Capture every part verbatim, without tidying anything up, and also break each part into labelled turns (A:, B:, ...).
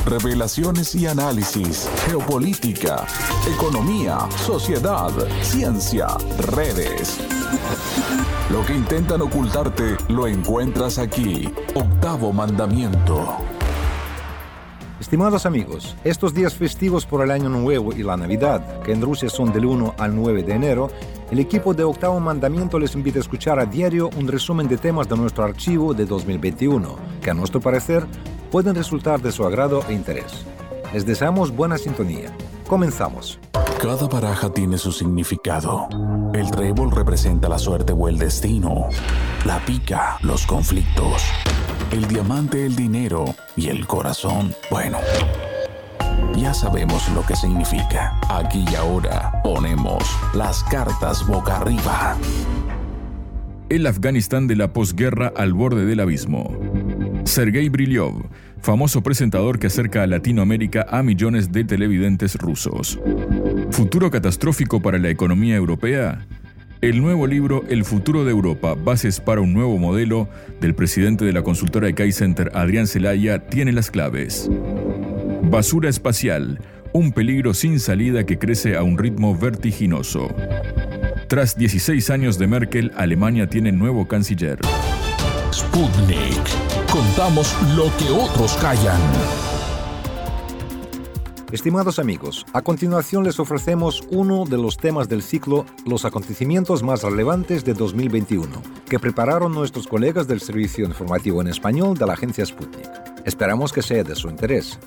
A: Revelaciones y análisis, geopolítica, economía, sociedad, ciencia, redes. Lo que intentan ocultarte lo encuentras aquí. Octavo Mandamiento.
B: Estimados amigos, estos días festivos por el Año Nuevo y la Navidad, que en Rusia son del uno al nueve de enero, el equipo de Octavo Mandamiento les invita a escuchar a diario un resumen de temas de nuestro archivo de dos mil veintiuno, que a nuestro parecer pueden resultar de su agrado e interés. Les deseamos buena sintonía. Comenzamos.
A: Cada baraja tiene su significado. El trébol representa la suerte o el destino. La pica, los conflictos. El diamante, el dinero. Y el corazón, bueno, ya sabemos lo que significa. Aquí y ahora ponemos las cartas boca arriba.
C: El Afganistán de la posguerra al borde del abismo. Sergei Brilyov, famoso presentador que acerca a Latinoamérica a millones de televidentes rusos. ¿Futuro catastrófico para la economía europea? El nuevo libro El futuro de Europa, bases para un nuevo modelo, del presidente de la consultora de Kai Center, Adrián Celaya, tiene las claves. Basura espacial, un peligro sin salida que crece a un ritmo vertiginoso. Tras dieciséis años de Merkel, Alemania tiene nuevo canciller.
A: Sputnik. Contamos lo que otros callan.
B: Estimados amigos, a continuación les ofrecemos uno de los temas del ciclo Los acontecimientos más relevantes de dos mil veintiuno, que prepararon nuestros colegas del Servicio Informativo en Español de la agencia Sputnik. Esperamos que sea de su interés.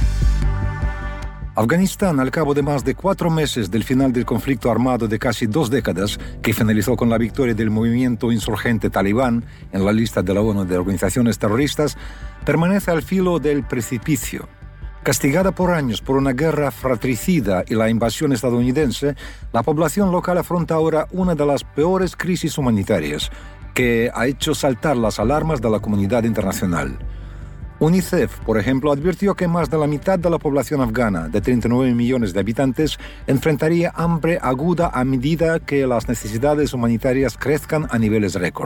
B: Afganistán, al cabo de más de cuatro meses del final del conflicto armado de casi dos décadas, que finalizó con la victoria del movimiento insurgente talibán en la lista de la ONU de organizaciones terroristas, permanece al filo del precipicio. Castigada por años por una guerra fratricida y la invasión estadounidense, la población local afronta ahora una de las peores crisis humanitarias, que ha hecho saltar las alarmas de la comunidad internacional. UNICEF, por ejemplo, advirtió que más de la mitad de la población afgana, de treinta y nueve millones de habitantes, enfrentaría hambre aguda a medida que las necesidades humanitarias crezcan a niveles récord.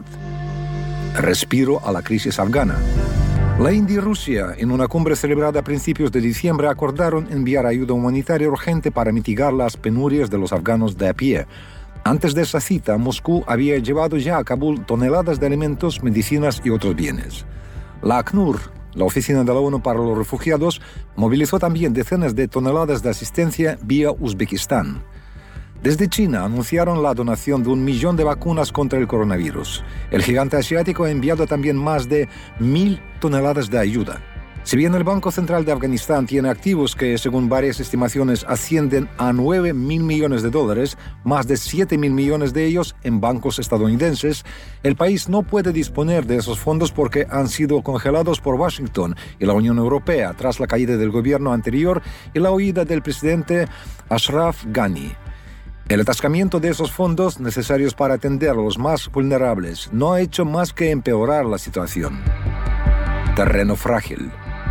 B: Respiro a la crisis afgana. La India y Rusia, en una cumbre celebrada a principios de diciembre, acordaron enviar ayuda humanitaria urgente para mitigar las penurias de los afganos de a pie. Antes de esa cita, Moscú había llevado ya a Kabul toneladas de alimentos, medicinas y otros bienes. La ACNUR, la Oficina de la ONU para los Refugiados, movilizó también decenas de toneladas de asistencia vía Uzbekistán. Desde China anunciaron la donación de un millón de vacunas contra el coronavirus. El gigante asiático ha enviado también más de mil toneladas de ayuda. Si bien el Banco Central de Afganistán tiene activos que, según varias estimaciones, ascienden a nueve mil millones de dólares, más de siete mil millones de ellos en bancos estadounidenses, el país no puede disponer de esos fondos porque han sido congelados por Washington y la Unión Europea tras la caída del gobierno anterior y la huida del presidente Ashraf Ghani. El atascamiento de esos fondos necesarios para atender a los más vulnerables no ha hecho más que empeorar la situación. Terreno frágil.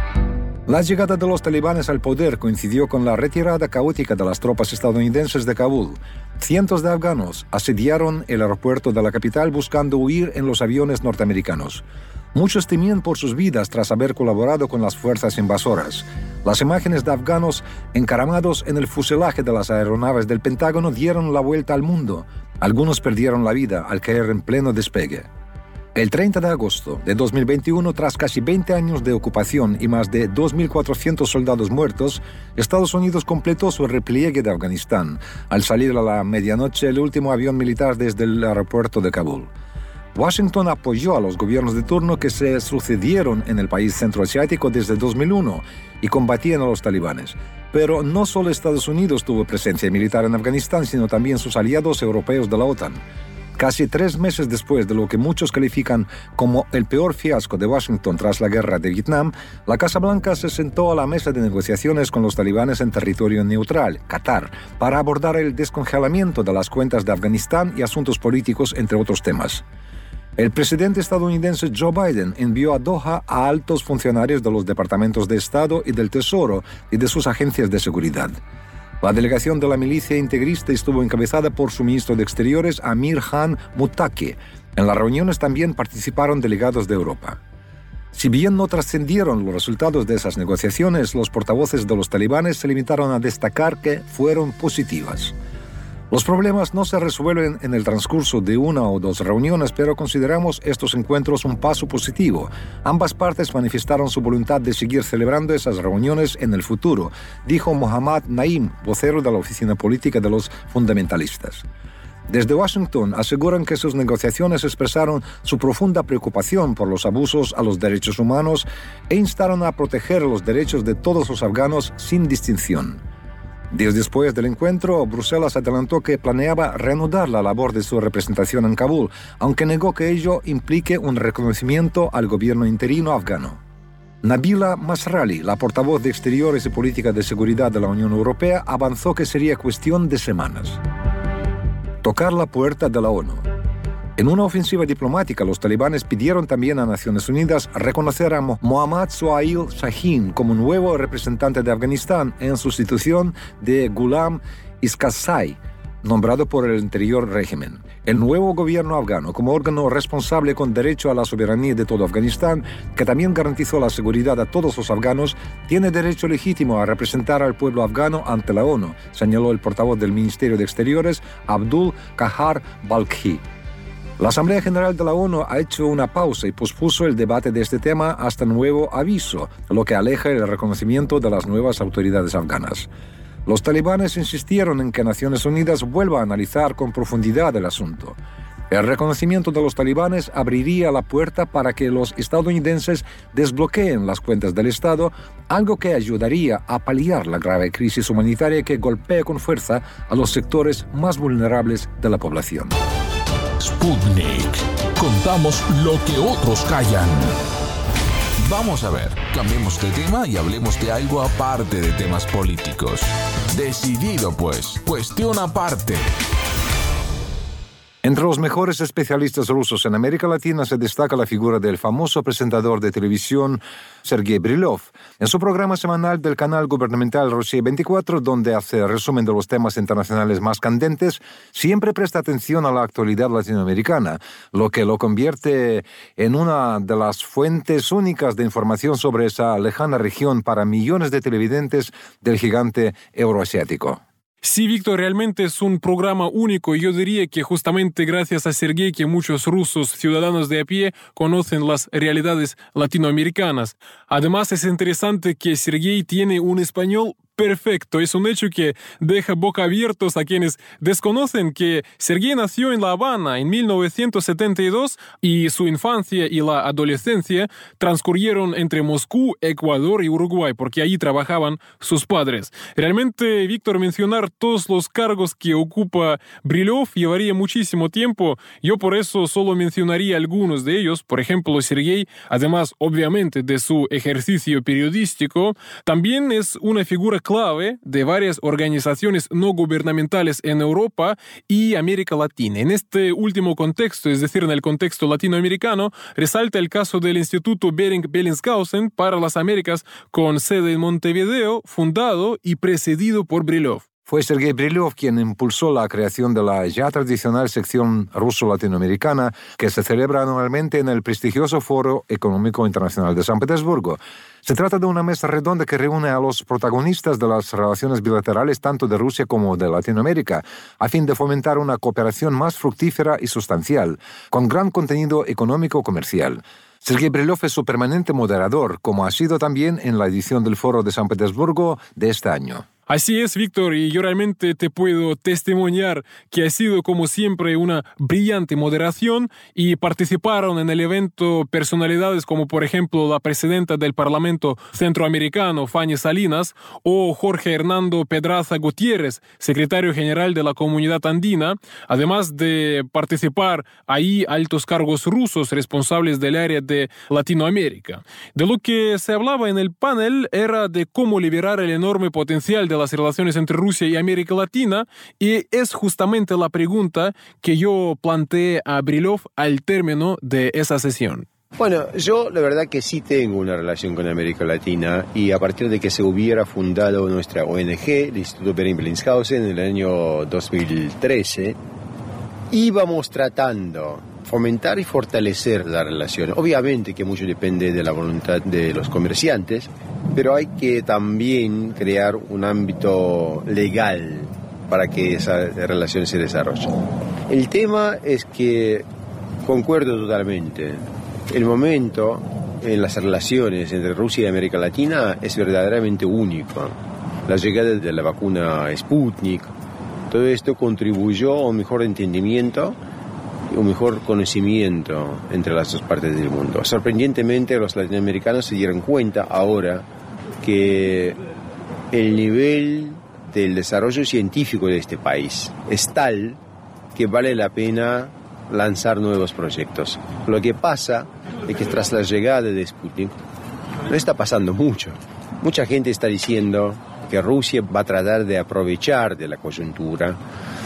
B: La llegada de los talibanes al poder coincidió con la retirada caótica de las tropas estadounidenses de Kabul. Cientos de afganos asediaron el aeropuerto de la capital buscando huir en los aviones norteamericanos. Muchos temían por sus vidas tras haber colaborado con las fuerzas invasoras. Las imágenes de afganos encaramados en el fuselaje de las aeronaves del Pentágono dieron la vuelta al mundo. Algunos perdieron la vida al caer en pleno despegue. El treinta de agosto de dos mil veintiuno, tras casi veinte años de ocupación y más de dos mil cuatrocientos soldados muertos, Estados Unidos completó su repliegue de Afganistán, al salir a la medianoche el último avión militar desde el aeropuerto de Kabul. Washington apoyó a los gobiernos de turno que se sucedieron en el país centroasiático desde dos mil uno y combatían a los talibanes. Pero no solo Estados Unidos tuvo presencia militar en Afganistán, sino también sus aliados europeos de la OTAN. Casi tres meses después de lo que muchos califican como el peor fiasco de Washington tras la guerra de Vietnam, la Casa Blanca se sentó a la mesa de negociaciones con los talibanes en territorio neutral, Qatar, para abordar el descongelamiento de las cuentas de Afganistán y asuntos políticos, entre otros temas. El presidente estadounidense Joe Biden envió a Doha a altos funcionarios de los departamentos de Estado y del Tesoro y de sus agencias de seguridad. La delegación de la milicia integrista estuvo encabezada por su ministro de Exteriores, Amir Khan Muttaqi. En las reuniones también participaron delegados de Europa. Si bien no trascendieron los resultados de esas negociaciones, los portavoces de los talibanes se limitaron a destacar que fueron positivas. Los problemas no se resuelven en el transcurso de una o dos reuniones, pero consideramos estos encuentros un paso positivo. Ambas partes manifestaron su voluntad de seguir celebrando esas reuniones en el futuro, dijo Mohammad Naim, vocero de la oficina política de los fundamentalistas. Desde Washington aseguran que sus negociaciones expresaron su profunda preocupación por los abusos a los derechos humanos e instaron a proteger los derechos de todos los afganos sin distinción. Días después del encuentro, Bruselas adelantó que planeaba reanudar la labor de su representación en Kabul, aunque negó que ello implique un reconocimiento al gobierno interino afgano. Nabila Masrali, la portavoz de Exteriores y Política de Seguridad de la Unión Europea, avanzó que sería cuestión de semanas. Tocar la puerta de la ONU. En una ofensiva diplomática, los talibanes pidieron también a Naciones Unidas reconocer a Mohammad Suhail Shaheen como nuevo representante de Afganistán en sustitución de Ghulam Iskazai, nombrado por el anterior régimen. El nuevo gobierno afgano, como órgano responsable con derecho a la soberanía de todo Afganistán, que también garantizó la seguridad a todos los afganos, tiene derecho legítimo a representar al pueblo afgano ante la ONU, señaló el portavoz del Ministerio de Exteriores, Abdul Qahar Balkhi. La Asamblea General de la ONU ha hecho una pausa y pospuso el debate de este tema hasta nuevo aviso, lo que aleja el reconocimiento de las nuevas autoridades afganas. Los talibanes insistieron en que Naciones Unidas vuelva a analizar con profundidad el asunto. El reconocimiento de los talibanes abriría la puerta para que los estadounidenses desbloqueen las cuentas del Estado, algo que ayudaría a paliar la grave crisis humanitaria que golpea con fuerza a los sectores más vulnerables de la población.
A: Sputnik. Contamos lo que otros callan. Vamos a ver, cambiemos de tema y hablemos de algo aparte de temas políticos. Decidido pues, cuestión aparte.
B: Entre los mejores especialistas rusos en América Latina se destaca la figura del famoso presentador de televisión Sergei Brilov. En su programa semanal del canal gubernamental Rusia veinticuatro, donde hace resumen de los temas internacionales más candentes, siempre presta atención a la actualidad latinoamericana, lo que lo convierte en una de las fuentes únicas de información sobre esa lejana región para millones de televidentes del gigante euroasiático.
D: Sí, Víctor, realmente es un programa único y yo diría que justamente gracias a Sergei que muchos rusos ciudadanos de a pie conocen las realidades latinoamericanas. Además es interesante que Sergei tiene un español perfecto. Es un hecho que deja boca abiertos a quienes desconocen que Sergei nació en La Habana en mil novecientos setenta y dos y su infancia y la adolescencia transcurrieron entre Moscú, Ecuador y Uruguay, porque allí trabajaban sus padres. Realmente, Víctor, mencionar todos los cargos que ocupa Brilov llevaría muchísimo tiempo. Yo por eso solo mencionaría algunos de ellos. Por ejemplo, Sergei, además obviamente de su ejercicio periodístico, también es una figura clave de varias organizaciones no gubernamentales en Europa y América Latina. En este último contexto, es decir, en el contexto latinoamericano, resalta el caso del Instituto Bering-Bellinghausen para las Américas, con sede en Montevideo, fundado y presidido por Brilov.
B: Fue Sergei Brilov quien impulsó la creación de la ya tradicional sección ruso-latinoamericana que se celebra anualmente en el prestigioso Foro Económico Internacional de San Petersburgo. Se trata de una mesa redonda que reúne a los protagonistas de las relaciones bilaterales tanto de Rusia como de Latinoamérica, a fin de fomentar una cooperación más fructífera y sustancial, con gran contenido económico-comercial. Sergei Brilov es su permanente moderador, como ha sido también en la edición del Foro de San Petersburgo de este año.
D: Así es, Víctor, y yo realmente te puedo testimoniar que ha sido como siempre una brillante moderación y participaron en el evento personalidades como por ejemplo la presidenta del Parlamento Centroamericano, Fanny Salinas, o Jorge Hernando Pedraza Gutiérrez, secretario general de la Comunidad Andina, además de participar ahí altos cargos rusos responsables del área de Latinoamérica. De lo que se hablaba en el panel era de cómo liberar el enorme potencial de las relaciones entre Rusia y América Latina, y es justamente la pregunta que yo planteé a Brilov al término de esa sesión.
E: Bueno, yo la verdad que sí tengo una relación con América Latina y a partir de que se hubiera fundado nuestra O N G, el Instituto Bering-Bellinghausen, en el año dos mil trece, íbamos tratando fomentar y fortalecer la relación. Obviamente que mucho depende de la voluntad de los comerciantes, pero hay que también crear un ámbito legal para que esa relación se desarrolle. El tema es que concuerdo totalmente. El momento en las relaciones entre Rusia y América Latina es verdaderamente único. La llegada de la vacuna Sputnik, todo esto contribuyó a un mejor entendimiento y un mejor conocimiento entre las dos partes del mundo. Sorprendentemente, los latinoamericanos se dieron cuenta ahora que el nivel del desarrollo científico de este país es tal que vale la pena lanzar nuevos proyectos. Lo que pasa es que tras la llegada de Sputnik no está pasando mucho. Mucha gente está diciendo que Rusia va a tratar de aprovechar de la coyuntura,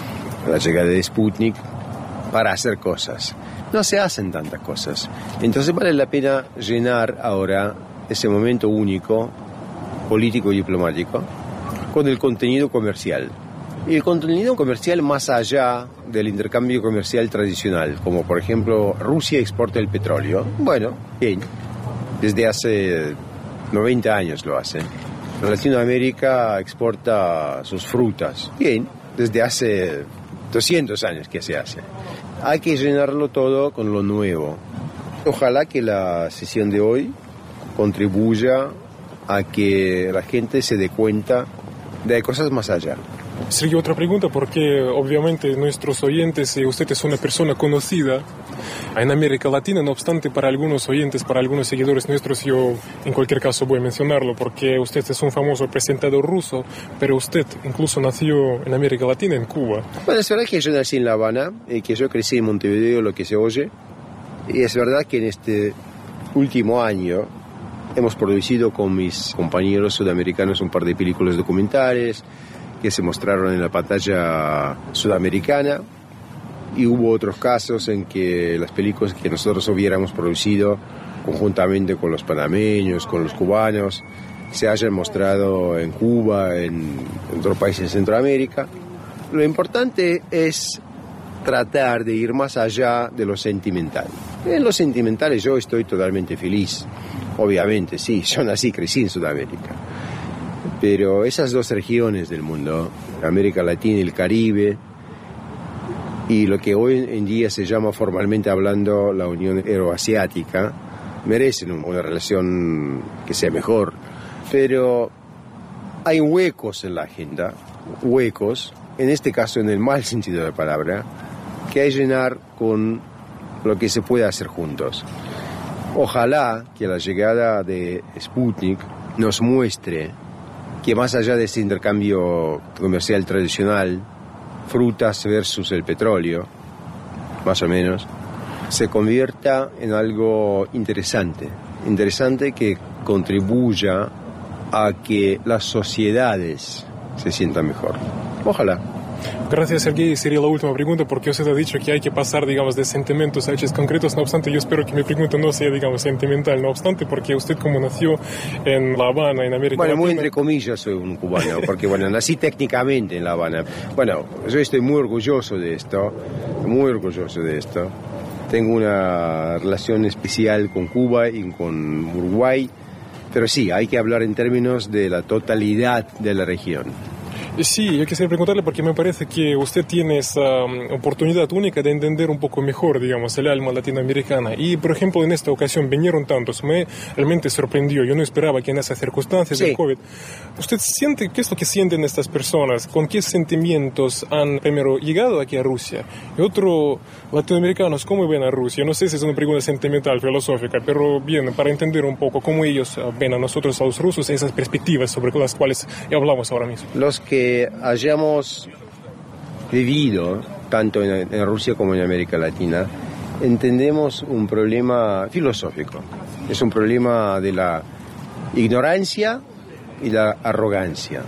E: la llegada de Sputnik, para hacer cosas. No se hacen tantas cosas. Entonces vale la pena llenar ahora ese momento único, político y diplomático, con el contenido comercial. Y el contenido comercial más allá del intercambio comercial tradicional, como por ejemplo Rusia exporta el petróleo. Bueno, bien, desde hace noventa años lo hace. Latinoamérica exporta sus frutas. Bien, desde hace doscientos años que se hace. Hay que llenarlo todo con lo nuevo. Ojalá que la sesión de hoy contribuya a que la gente se dé cuenta de cosas más allá.
D: Sergey, otra pregunta, porque obviamente nuestros oyentes, y usted es una persona conocida en América Latina, no obstante para algunos oyentes, para algunos seguidores nuestros, yo en cualquier caso voy a mencionarlo, porque usted es un famoso presentador ruso, pero usted incluso nació en América Latina, en Cuba.
E: Bueno, es verdad que yo nací en La Habana y que yo crecí en Montevideo, lo que se oye, y es verdad que en este último año hemos producido con mis compañeros sudamericanos un par de películas documentales que se mostraron en la pantalla sudamericana, y hubo otros casos en que las películas que nosotros hubiéramos producido conjuntamente con los panameños, con los cubanos, se hayan mostrado en Cuba, en, en otros países de Centroamérica. Lo importante es tratar de ir más allá de lo sentimental. En lo sentimental yo estoy totalmente feliz. Obviamente, sí, yo nací y crecí en Sudamérica. Pero esas dos regiones del mundo, América Latina y el Caribe, y lo que hoy en día se llama formalmente hablando la Unión Euroasiática, merecen una relación que sea mejor. Pero hay huecos en la agenda, huecos, en este caso en el mal sentido de la palabra, que hay que llenar con lo que se puede hacer juntos. Ojalá que la llegada de Sputnik nos muestre que más allá de este intercambio comercial tradicional, frutas versus el petróleo, más o menos, se convierta en algo interesante, interesante que contribuya a que las sociedades se sientan mejor. Ojalá.
D: Gracias, Sergey. Sería la última pregunta, porque usted ha dicho que hay que pasar, digamos, de sentimientos a hechos concretos. No obstante, yo espero que mi pregunta no sea, digamos, sentimental. No obstante, porque usted, como nació en La Habana, en América
E: Bueno,
D: Latina...
E: muy entre comillas soy un cubano, porque, bueno, nací técnicamente en La Habana. Bueno, yo estoy muy orgulloso de esto, muy orgulloso de esto. Tengo una relación especial con Cuba y con Uruguay, pero sí, hay que hablar en términos de la totalidad de la región.
D: Sí, yo quisiera preguntarle porque me parece que usted tiene esa um, oportunidad única de entender un poco mejor, digamos, el alma latinoamericana. Y, por ejemplo, en esta ocasión vinieron tantos, me realmente sorprendió. Yo no esperaba que en esas circunstancias
E: sí.
D: del COVID... ¿Usted siente, qué es lo que sienten estas personas? ¿Con qué sentimientos han primero llegado aquí a Rusia? Y otro, latinoamericanos, ¿cómo ven a Rusia? No sé si es una pregunta sentimental, filosófica, pero bien, para entender un poco cómo ellos ven a nosotros, a los rusos, esas perspectivas sobre las cuales hablamos ahora mismo.
E: Los que hayamos vivido tanto en, en Rusia como en América Latina, entendemos un problema filosófico. Es un problema de la ignorancia y la arrogancia.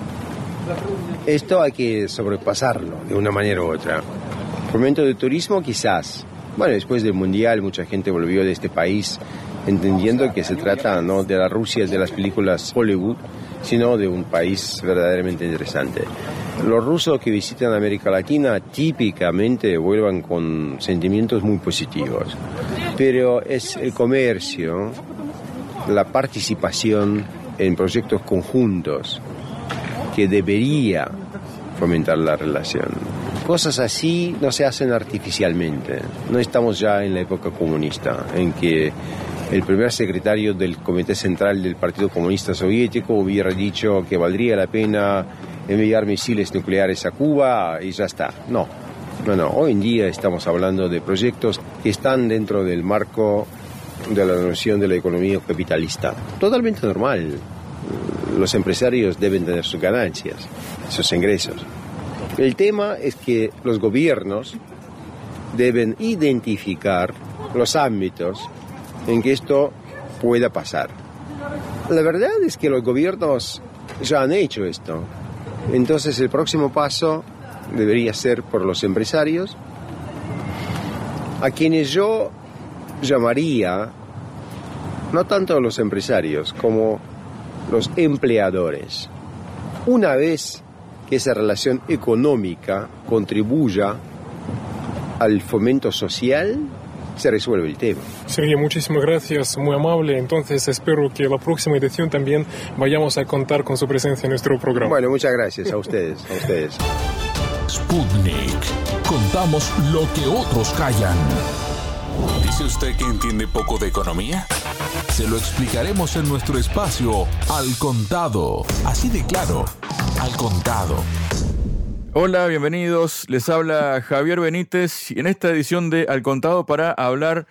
E: Esto hay que sobrepasarlo de una manera u otra. Por momento de turismo quizás. Bueno, después del Mundial mucha gente volvió de este país entendiendo que se trata no de la Rusia de las películas Hollywood, sino de un país verdaderamente interesante. Los rusos que visitan América Latina típicamente vuelven con sentimientos muy positivos, pero es el comercio, la participación en proyectos conjuntos que debería fomentar la relación. Cosas así no se hacen artificialmente. No estamos ya en la época comunista, en que el primer secretario del Comité Central del Partido Comunista Soviético hubiera dicho que valdría la pena enviar misiles nucleares a Cuba y ya está. No, no, no. Hoy en día estamos hablando de proyectos que están dentro del marco de la noción de la economía capitalista. Totalmente normal. Los empresarios deben tener sus ganancias, sus ingresos. El tema es que los gobiernos deben identificar los ámbitos en que esto pueda pasar. La verdad es que los gobiernos ya han hecho esto. Entonces el próximo paso debería ser por los empresarios, a quienes yo llamaría no tanto los empresarios como los empleadores. Una vez que esa relación económica contribuya al fomento social, se resuelve el tema.
D: Sergey, muchísimas gracias, muy amable. Entonces espero que la próxima edición también vayamos a contar con su presencia en nuestro programa.
E: Bueno, muchas gracias a ustedes, a ustedes.
A: Sputnik. Contamos lo que otros callan. ¿Dice usted que entiende poco de economía? Se lo explicaremos en nuestro espacio Al Contado. Así de claro, Al Contado.
C: Hola, bienvenidos. Les habla Javier Benítez en esta edición de Al Contado para hablar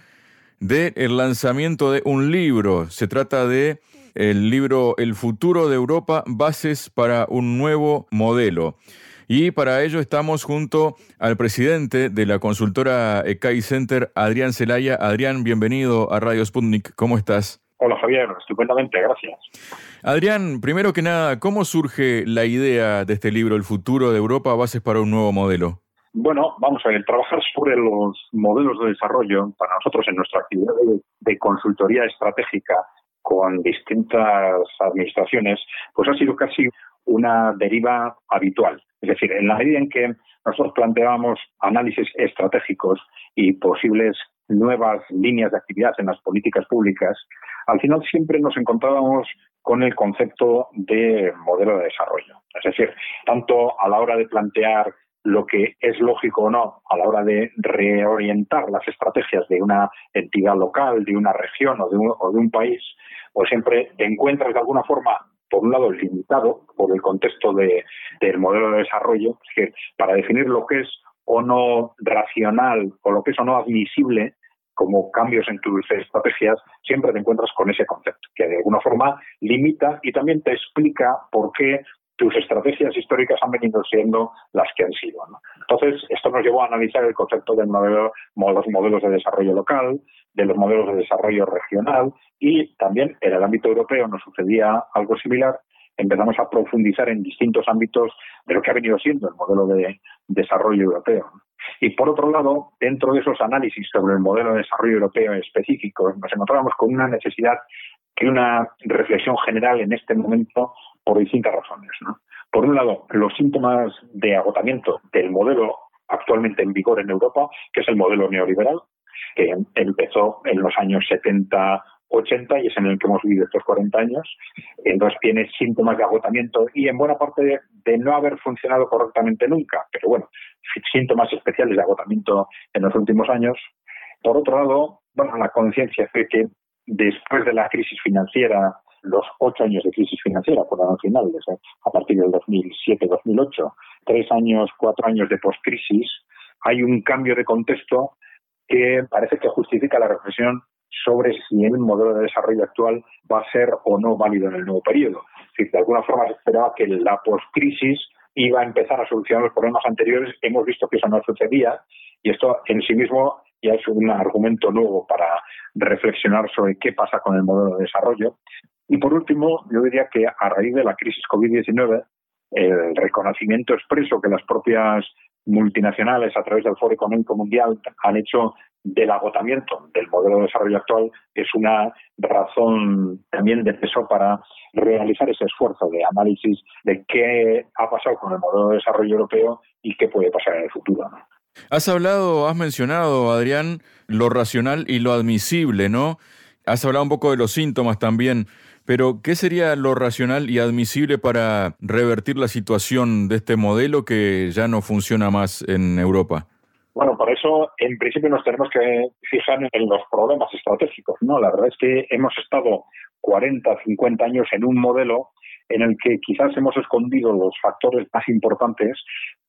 C: del lanzamiento de un libro. Se trata de el libro El futuro de Europa, bases para un nuevo modelo. Y para ello estamos junto al presidente de la consultora E C A I Center, Adrián Celaya. Adrián, bienvenido a Radio Sputnik. ¿Cómo estás?
F: Hola Javier, estupendamente, gracias.
C: Adrián, primero que nada, ¿cómo surge la idea de este libro, El futuro de Europa, bases para un nuevo modelo?
F: Bueno, vamos a ver, trabajar sobre los modelos de desarrollo, para nosotros en nuestra actividad de, de consultoría estratégica con distintas administraciones, pues ha sido casi una deriva habitual. Es decir, en la medida en que nosotros planteábamos análisis estratégicos y posibles nuevas líneas de actividad en las políticas públicas, al final siempre nos encontrábamos con el concepto de modelo de desarrollo. Es decir, tanto a la hora de plantear lo que es lógico o no, a la hora de reorientar las estrategias de una entidad local, de una región o de un, o de un país, pues siempre te encuentras de alguna forma, por un lado, limitado por el contexto de, del modelo de desarrollo, es decir, para definir lo que es o no racional o lo que es o no admisible como cambios en tus estrategias, siempre te encuentras con ese concepto, que de alguna forma limita y también te explica por qué tus estrategias históricas han venido siendo las que han sido, ¿no? Entonces, esto nos llevó a analizar el concepto de modelo, los modelos de desarrollo local, de los modelos de desarrollo regional, y también en el ámbito europeo nos sucedía algo similar. Empezamos a profundizar en distintos ámbitos de lo que ha venido siendo el modelo de desarrollo europeo. Y por otro lado, dentro de esos análisis sobre el modelo de desarrollo europeo específico, nos encontramos con una necesidad y una reflexión general en este momento por distintas razones, ¿no? Por un lado, los síntomas de agotamiento del modelo actualmente en vigor en Europa, que es el modelo neoliberal, que empezó en los años setenta ochenta y es en el que hemos vivido estos cuarenta años. Entonces tiene síntomas de agotamiento y en buena parte de, de no haber funcionado correctamente nunca, pero bueno, síntomas especiales de agotamiento en los últimos años. Por otro lado, bueno, la conciencia de que después de la crisis financiera, los ocho años de crisis financiera fueron al final, desde, a partir del dos mil siete dos mil ocho, tres años, cuatro años de postcrisis, hay un cambio de contexto que parece que justifica la reflexión sobre si el modelo de desarrollo actual va a ser o no válido en el nuevo periodo. Es decir, de alguna forma se esperaba que la postcrisis iba a empezar a solucionar los problemas anteriores. Hemos visto que eso no sucedía y esto en sí mismo ya es un argumento nuevo para reflexionar sobre qué pasa con el modelo de desarrollo. Y por último, yo diría que a raíz de la crisis covid diecinueve, el reconocimiento expreso que las propias multinacionales a través del Foro Económico Mundial han hecho del agotamiento del modelo de desarrollo actual es una razón también de peso para realizar ese esfuerzo de análisis de qué ha pasado con el modelo de desarrollo europeo y qué puede pasar en el futuro, ¿no?
C: Has hablado, has mencionado, Adrián, lo racional y lo admisible, ¿no? Has hablado un poco de los síntomas también, pero ¿qué sería lo racional y admisible para revertir la situación de este modelo que ya no funciona más en Europa?
F: Bueno, por eso, en principio, nos tenemos que fijar en los problemas estratégicos, ¿no? La verdad es que hemos estado cuarenta, cincuenta años en un modelo en el que quizás hemos escondido los factores más importantes,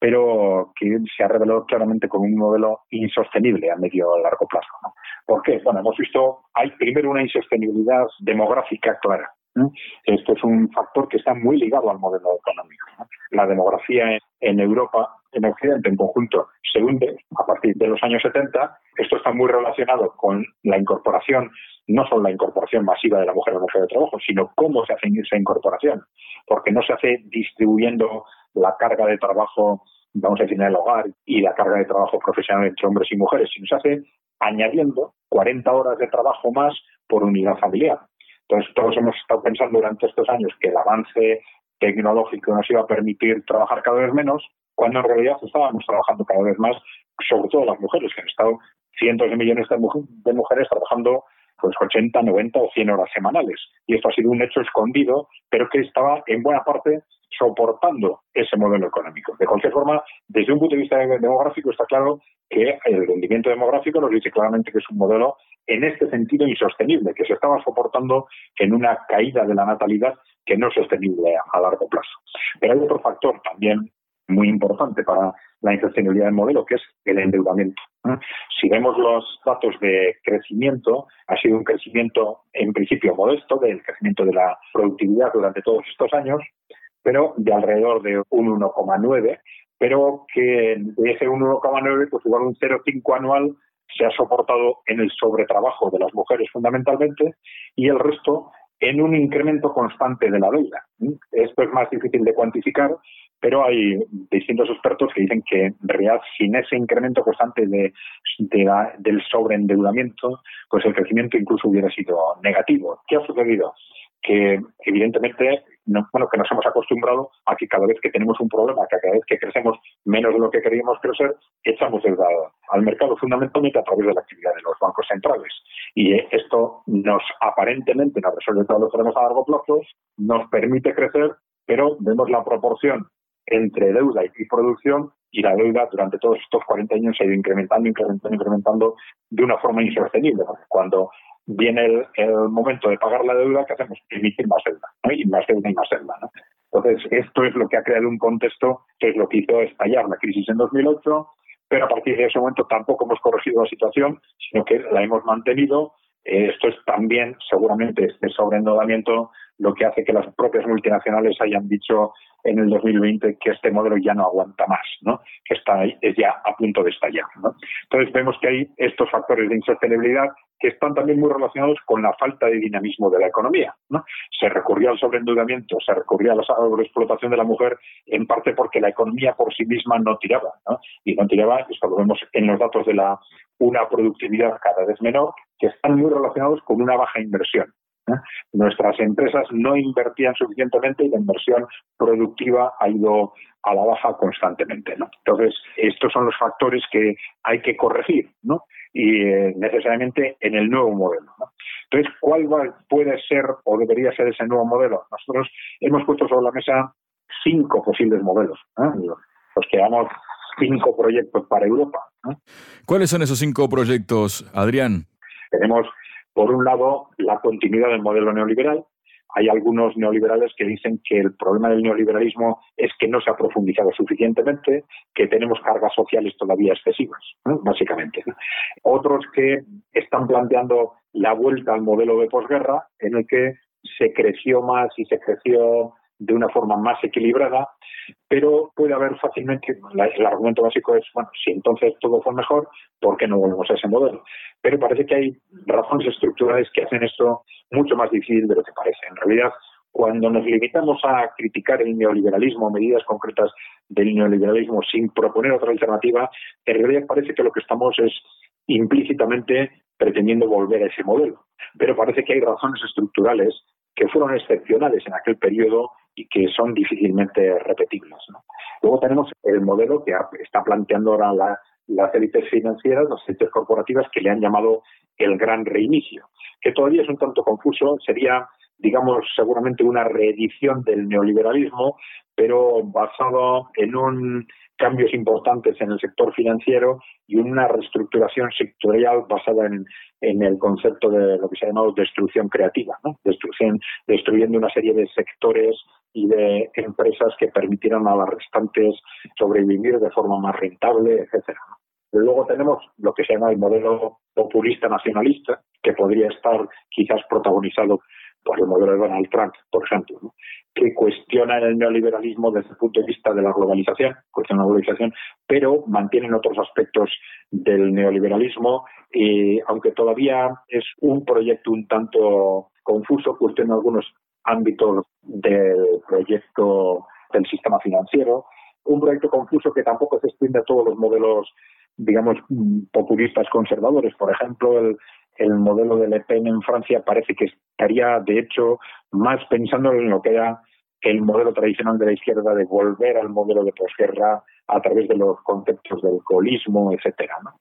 F: pero que se ha revelado claramente como un modelo insostenible a medio o largo plazo, ¿no? ¿Por qué? Bueno, hemos visto, hay primero una insostenibilidad demográfica clara, ¿no? Esto es un factor que está muy ligado al modelo económico, ¿no? La demografía en, en Europa, en Occidente en conjunto, se hunde a partir de los años setenta. Esto está muy relacionado con la incorporación, no solo la incorporación masiva de la mujer al mercado de trabajo, sino cómo se hace esa incorporación, porque no se hace distribuyendo la carga de trabajo, vamos a decir, en el hogar y la carga de trabajo profesional entre hombres y mujeres, sino se hace añadiendo cuarenta horas de trabajo más por unidad familiar. Entonces, todos hemos estado pensando durante estos años que el avance tecnológico nos iba a permitir trabajar cada vez menos, cuando en realidad estábamos trabajando cada vez más, sobre todo las mujeres, que han estado cientos de millones de, muj- de mujeres trabajando pues ochenta, noventa o cien horas semanales. Y esto ha sido un hecho escondido, pero que estaba en buena parte soportando ese modelo económico. De cualquier forma, desde un punto de vista demográfico está claro que el rendimiento demográfico nos dice claramente que es un modelo en este sentido insostenible, que se estaba soportando en una caída de la natalidad que no es sostenible a largo plazo. Pero hay otro factor también muy importante para la insostenibilidad del modelo, que es el endeudamiento. Si vemos los datos de crecimiento, ha sido un crecimiento en principio modesto, del crecimiento de la productividad durante todos estos años, pero de alrededor de un uno coma nueve, pero que de ese uno coma nueve, pues igual un cero coma cinco anual se ha soportado en el sobretrabajo de las mujeres fundamentalmente, y el resto en un incremento constante de la deuda. Esto es más difícil de cuantificar, pero hay distintos expertos que dicen que en realidad sin ese incremento constante de, de la, del sobreendeudamiento, pues el crecimiento incluso hubiera sido negativo. ¿Qué ha sucedido? Que evidentemente no, bueno, que nos hemos acostumbrado a que cada vez que tenemos un problema, que cada vez que crecemos menos de lo que queríamos crecer, echamos deuda al mercado fundamentalmente a través de la actividad de los bancos centrales. Y esto nos aparentemente nos resuelve todos los problemas a largo plazo, nos permite crecer, pero vemos la proporción entre deuda y producción, y la deuda durante todos estos cuarenta años se ha ido incrementando, incrementando, incrementando de una forma insostenible. Cuando viene el, el momento de pagar la deuda, ¿qué hacemos? Emitir más deuda, ¿no? Y más deuda y más deuda, ¿no? Entonces, esto es lo que ha creado un contexto que es lo que hizo estallar la crisis en dos mil ocho, pero a partir de ese momento tampoco hemos corregido la situación, sino que la hemos mantenido. Eh, esto es también, seguramente, este sobreendeudamiento lo que hace que las propias multinacionales hayan dicho en el dos mil veinte que este modelo ya no aguanta más, ¿no? Que está ahí, es ya a punto de estallar, ¿no? Entonces vemos que hay estos factores de insostenibilidad que están también muy relacionados con la falta de dinamismo de la economía, ¿no? Se recurrió al sobreendeudamiento, se recurrió a la sobreexplotación de la mujer, en parte porque la economía por sí misma no tiraba, ¿no? Y no tiraba, esto lo vemos en los datos de la una productividad cada vez menor, que están muy relacionados con una baja inversión. ¿eh? Nuestras empresas no invertían suficientemente y la inversión productiva ha ido a la baja constantemente, ¿no? Entonces, estos son los factores que hay que corregir, ¿no? Y eh, necesariamente en el nuevo modelo, ¿no? Entonces, ¿cuál va, puede ser o debería ser ese nuevo modelo? Nosotros hemos puesto sobre la mesa cinco posibles modelos, ¿eh? Los que llamamos cinco proyectos para Europa, ¿eh?
C: ¿Cuáles son esos cinco proyectos, Adrián?
F: Tenemos, por un lado, la continuidad del modelo neoliberal. Hay algunos neoliberales que dicen que el problema del neoliberalismo es que no se ha profundizado suficientemente, que tenemos cargas sociales todavía excesivas, ¿no? Básicamente. Otros que están planteando la vuelta al modelo de posguerra, en el que se creció más y se creció de una forma más equilibrada, pero puede haber fácilmente, el argumento básico es, bueno, si entonces todo fue mejor, ¿por qué no volvemos a ese modelo? Pero parece que hay razones estructurales que hacen esto mucho más difícil de lo que parece. En realidad, cuando nos limitamos a criticar el neoliberalismo, medidas concretas del neoliberalismo sin proponer otra alternativa, en realidad parece que lo que estamos es implícitamente pretendiendo volver a ese modelo. Pero parece que hay razones estructurales que fueron excepcionales en aquel periodo y que son difícilmente repetibles, ¿no? Luego tenemos el modelo que está planteando ahora la, las élites financieras, las élites corporativas, que le han llamado el gran reinicio, que todavía es un tanto confuso. Sería, digamos, seguramente una reedición del neoliberalismo, pero basado en un cambios importantes en el sector financiero y una reestructuración sectorial basada en, en el concepto de lo que se ha llamado destrucción creativa, ¿no? Destrucción, destruyendo una serie de sectores y de empresas que permitieran a las restantes sobrevivir de forma más rentable, etcétera. Luego tenemos lo que se llama el modelo populista nacionalista, que podría estar quizás protagonizado por el modelo de Donald Trump, por ejemplo, ¿no? Que cuestiona el neoliberalismo desde el punto de vista de la globalización, cuestiona la globalización, pero mantienen otros aspectos del neoliberalismo, y aunque todavía es un proyecto un tanto confuso, cuestiona algunos ámbitos del proyecto del sistema financiero, un proyecto confuso que tampoco se extiende a todos los modelos, digamos, populistas conservadores. Por ejemplo, el El modelo de Le Pen en Francia parece que estaría, de hecho, más pensando en lo que era el modelo tradicional de la izquierda, de volver al modelo de posguerra a través de los conceptos del gaullismo, etcétera, ¿no?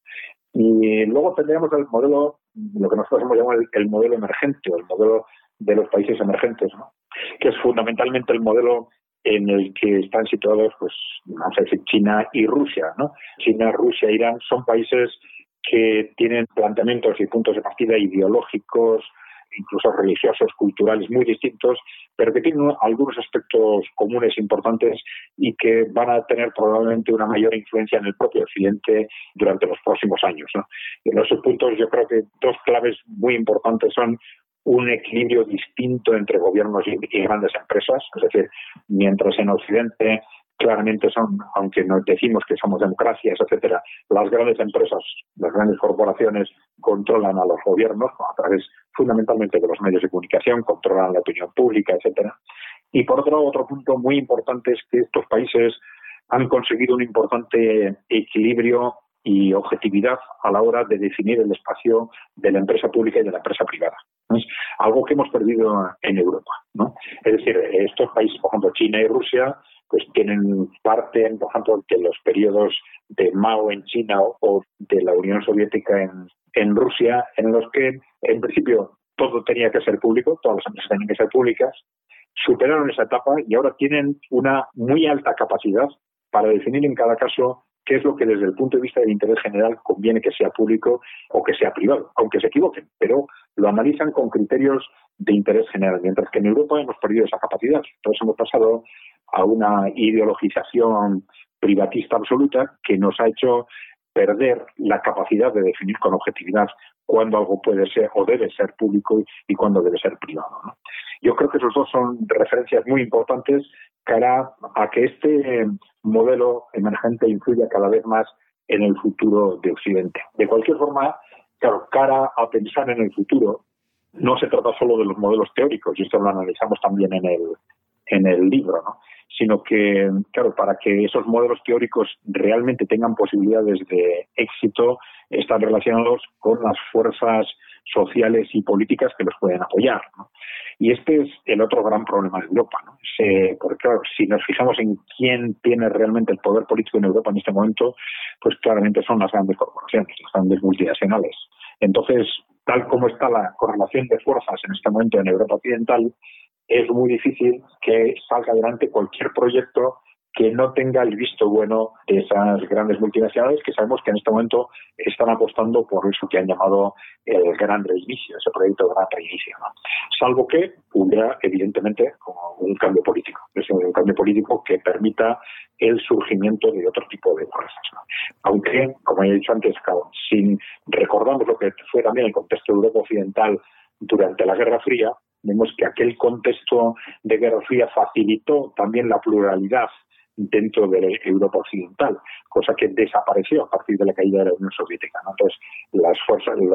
F: Y luego tendríamos el modelo, lo que nosotros hemos llamado el, el modelo emergente, o el modelo de los países emergentes, ¿no? Que es fundamentalmente el modelo en el que están situados, pues, vamos a decir, China y Rusia, ¿no? China, Rusia, Irán son países que tienen planteamientos y puntos de partida ideológicos, incluso religiosos, culturales muy distintos, pero que tienen algunos aspectos comunes importantes y que van a tener probablemente una mayor influencia en el propio Occidente durante los próximos años, ¿no? En esos puntos yo creo que dos claves muy importantes son un equilibrio distinto entre gobiernos y, y grandes empresas, es decir, mientras en Occidente claramente son, aunque nos decimos que somos democracias, etcétera, las grandes empresas, las grandes corporaciones controlan a los gobiernos a través fundamentalmente de los medios de comunicación, controlan la opinión pública, etcétera. Y por otro lado, otro punto muy importante es que estos países han conseguido un importante equilibrio y objetividad a la hora de definir el espacio de la empresa pública y de la empresa privada. Es algo que hemos perdido en Europa, ¿no? Es decir, estos países, por ejemplo, China y Rusia, pues tienen parte, por ejemplo, de los periodos de Mao en China o, o de la Unión Soviética en, en Rusia, en los que, en principio, todo tenía que ser público, todas las empresas tenían que ser públicas, superaron esa etapa y ahora tienen una muy alta capacidad para definir en cada caso qué es lo que desde el punto de vista del interés general conviene que sea público o que sea privado, aunque se equivoquen, pero lo analizan con criterios de interés general, mientras que en Europa hemos perdido esa capacidad. Entonces hemos pasado a una ideologización privatista absoluta que nos ha hecho perder la capacidad de definir con objetividad cuándo algo puede ser o debe ser público y cuándo debe ser privado, ¿no? Yo creo que esos dos son referencias muy importantes cara a que este modelo emergente influya cada vez más en el futuro de Occidente. De cualquier forma, claro, cara a pensar en el futuro, no se trata solo de los modelos teóricos, y esto lo analizamos también en el, en el libro, ¿no? Sino que, claro, para que esos modelos teóricos realmente tengan posibilidades de éxito, están relacionados con las fuerzas sociales y políticas que los pueden apoyar, ¿no? Y este es el otro gran problema de Europa, ¿no? Se, porque, claro, si nos fijamos en quién tiene realmente el poder político en Europa en este momento, pues claramente son las grandes corporaciones, las grandes multinacionales. Entonces, tal como está la correlación de fuerzas en este momento en Europa occidental, es muy difícil que salga adelante cualquier proyecto que no tenga el visto bueno de esas grandes multinacionales que sabemos que en este momento están apostando por eso que han llamado el gran reinicio, ese proyecto de gran reinicio, ¿no? Salvo que hubiera, evidentemente, como un cambio político, es un cambio político que permita el surgimiento de otro tipo de fuerzas, ¿no? Aunque, como he dicho antes, si recordamos lo que fue también el contexto de Europa occidental durante la Guerra Fría, vemos que aquel contexto de Guerra Fría facilitó también la pluralidad dentro de Europa occidental, cosa que desapareció a partir de la caída de la Unión Soviética, ¿no? Entonces, las fuerzas, las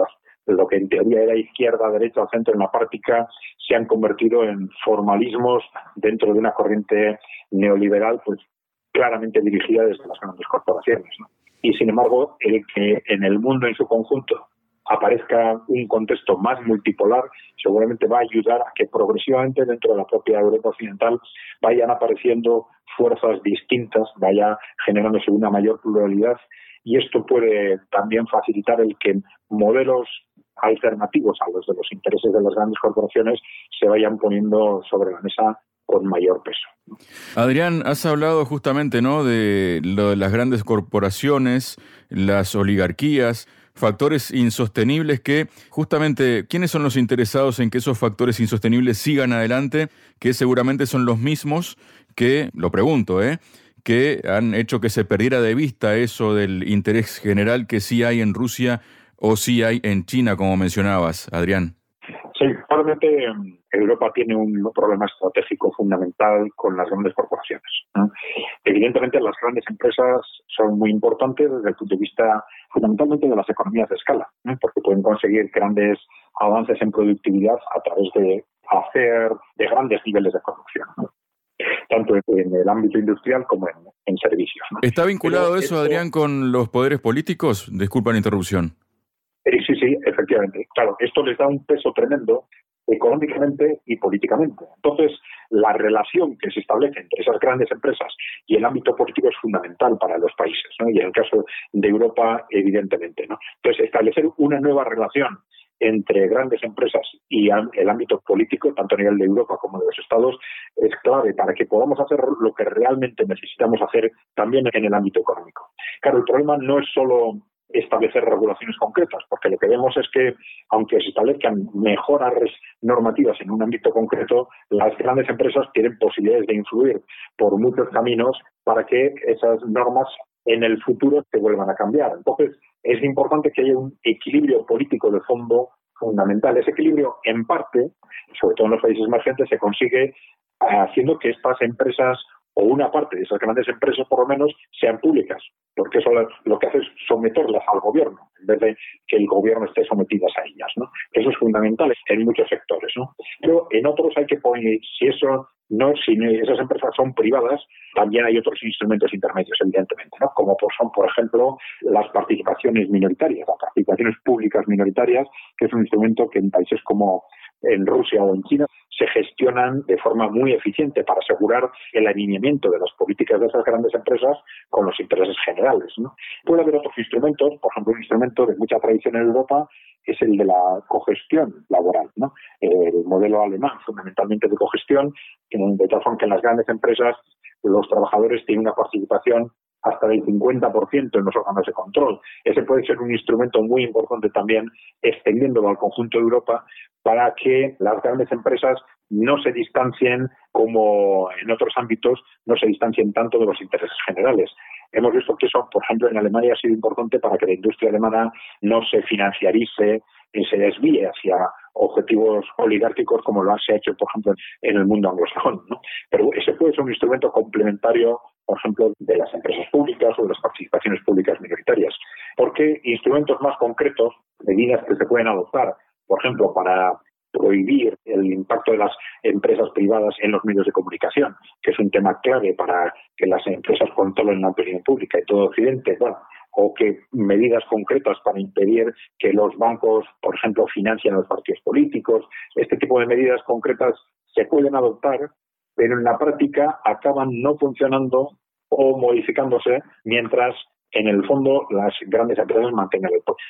F: lo que en teoría era izquierda, derecha o centro, en la práctica se han convertido en formalismos dentro de una corriente neoliberal pues claramente dirigida desde las grandes corporaciones, ¿no? Y sin embargo, el que en el mundo en su conjunto aparezca un contexto más multipolar seguramente va a ayudar a que progresivamente dentro de la propia Europa occidental vayan apareciendo fuerzas distintas, vaya generándose una mayor pluralidad, y esto puede también facilitar el que modelos alternativos a los de los intereses de las grandes corporaciones se vayan poniendo sobre la mesa con mayor peso.
C: Adrián, has hablado justamente, ¿no?, de, lo de las grandes corporaciones, las oligarquías, factores insostenibles que, justamente, ¿quiénes son los interesados en que esos factores insostenibles sigan adelante? Que seguramente son los mismos que, lo pregunto, ¿eh?, que han hecho que se perdiera de vista eso del interés general que sí hay en Rusia o sí hay en China, como mencionabas, Adrián.
F: Sí, probablemente Europa tiene un problema estratégico fundamental con las grandes corporaciones, ¿no? Evidentemente las grandes empresas son muy importantes desde el punto de vista fundamentalmente de las economías de escala, ¿no? Porque pueden conseguir grandes avances en productividad a través de hacer de grandes niveles de producción, ¿no? Tanto en el ámbito industrial como en, en servicios, ¿no?
C: ¿Está vinculado
F: Pero
C: eso,
F: esto,
C: Adrián, con los poderes políticos? Disculpa la interrupción.
F: Eh, sí, sí, efectivamente. Claro, esto les da un peso tremendo económicamente y políticamente. Entonces, la relación que se establece entre esas grandes empresas y el ámbito político es fundamental para los países, ¿no? Y en el caso de Europa, evidentemente, ¿no? Entonces, establecer una nueva relación entre grandes empresas y el ámbito político, tanto a nivel de Europa como de los Estados, es clave para que podamos hacer lo que realmente necesitamos hacer también en el ámbito económico. Claro, el problema no es solo establecer regulaciones concretas, porque lo que vemos es que, aunque se establezcan mejoras normativas en un ámbito concreto, las grandes empresas tienen posibilidades de influir por muchos caminos para que esas normas en el futuro se vuelvan a cambiar. Entonces, es importante que haya un equilibrio político de fondo fundamental. Ese equilibrio, en parte, sobre todo en los países emergentes, se consigue haciendo que estas empresas, o una parte de esas grandes empresas por lo menos, sean públicas, porque eso lo que hace es someterlas al gobierno, en vez de que el gobierno esté sometidas a ellas, ¿no? Eso es fundamental en muchos sectores, ¿no? Pero en otros hay que poner, si eso no, si esas empresas son privadas, también hay otros instrumentos intermedios, evidentemente, ¿no? Como son, por ejemplo, las participaciones minoritarias, las participaciones públicas minoritarias, que es un instrumento que en países como en Rusia o en China se gestionan de forma muy eficiente para asegurar el alineamiento de las políticas de esas grandes empresas con los intereses generales, ¿no? Puede haber otros instrumentos, por ejemplo, un instrumento de mucha tradición en Europa es el de la cogestión laboral, ¿no? El modelo alemán, fundamentalmente de cogestión, de tal forma que en las grandes empresas los trabajadores tienen una participación hasta del cincuenta por ciento en los órganos de control. Ese puede ser un instrumento muy importante también, extendiéndolo al conjunto de Europa, para que las grandes empresas no se distancien, como en otros ámbitos, no se distancien tanto de los intereses generales. Hemos visto que eso, por ejemplo, en Alemania ha sido importante para que la industria alemana no se financiarice y se desvíe hacia objetivos oligárquicos como lo se ha hecho, por ejemplo, en el mundo anglosajón, ¿no? Pero ese puede ser un instrumento complementario, por ejemplo, de las empresas públicas o de las participaciones públicas minoritarias. Porque instrumentos más concretos, medidas que se pueden adoptar, por ejemplo, para prohibir el impacto de las empresas privadas en los medios de comunicación, que es un tema clave para que las empresas controlen la opinión pública y todo Occidente, bueno, o que medidas concretas para impedir que los bancos, por ejemplo, financien a los partidos políticos. Este tipo de medidas concretas se pueden adoptar, pero en la práctica acaban no funcionando o modificándose, mientras en el fondo las grandes empresas mantengan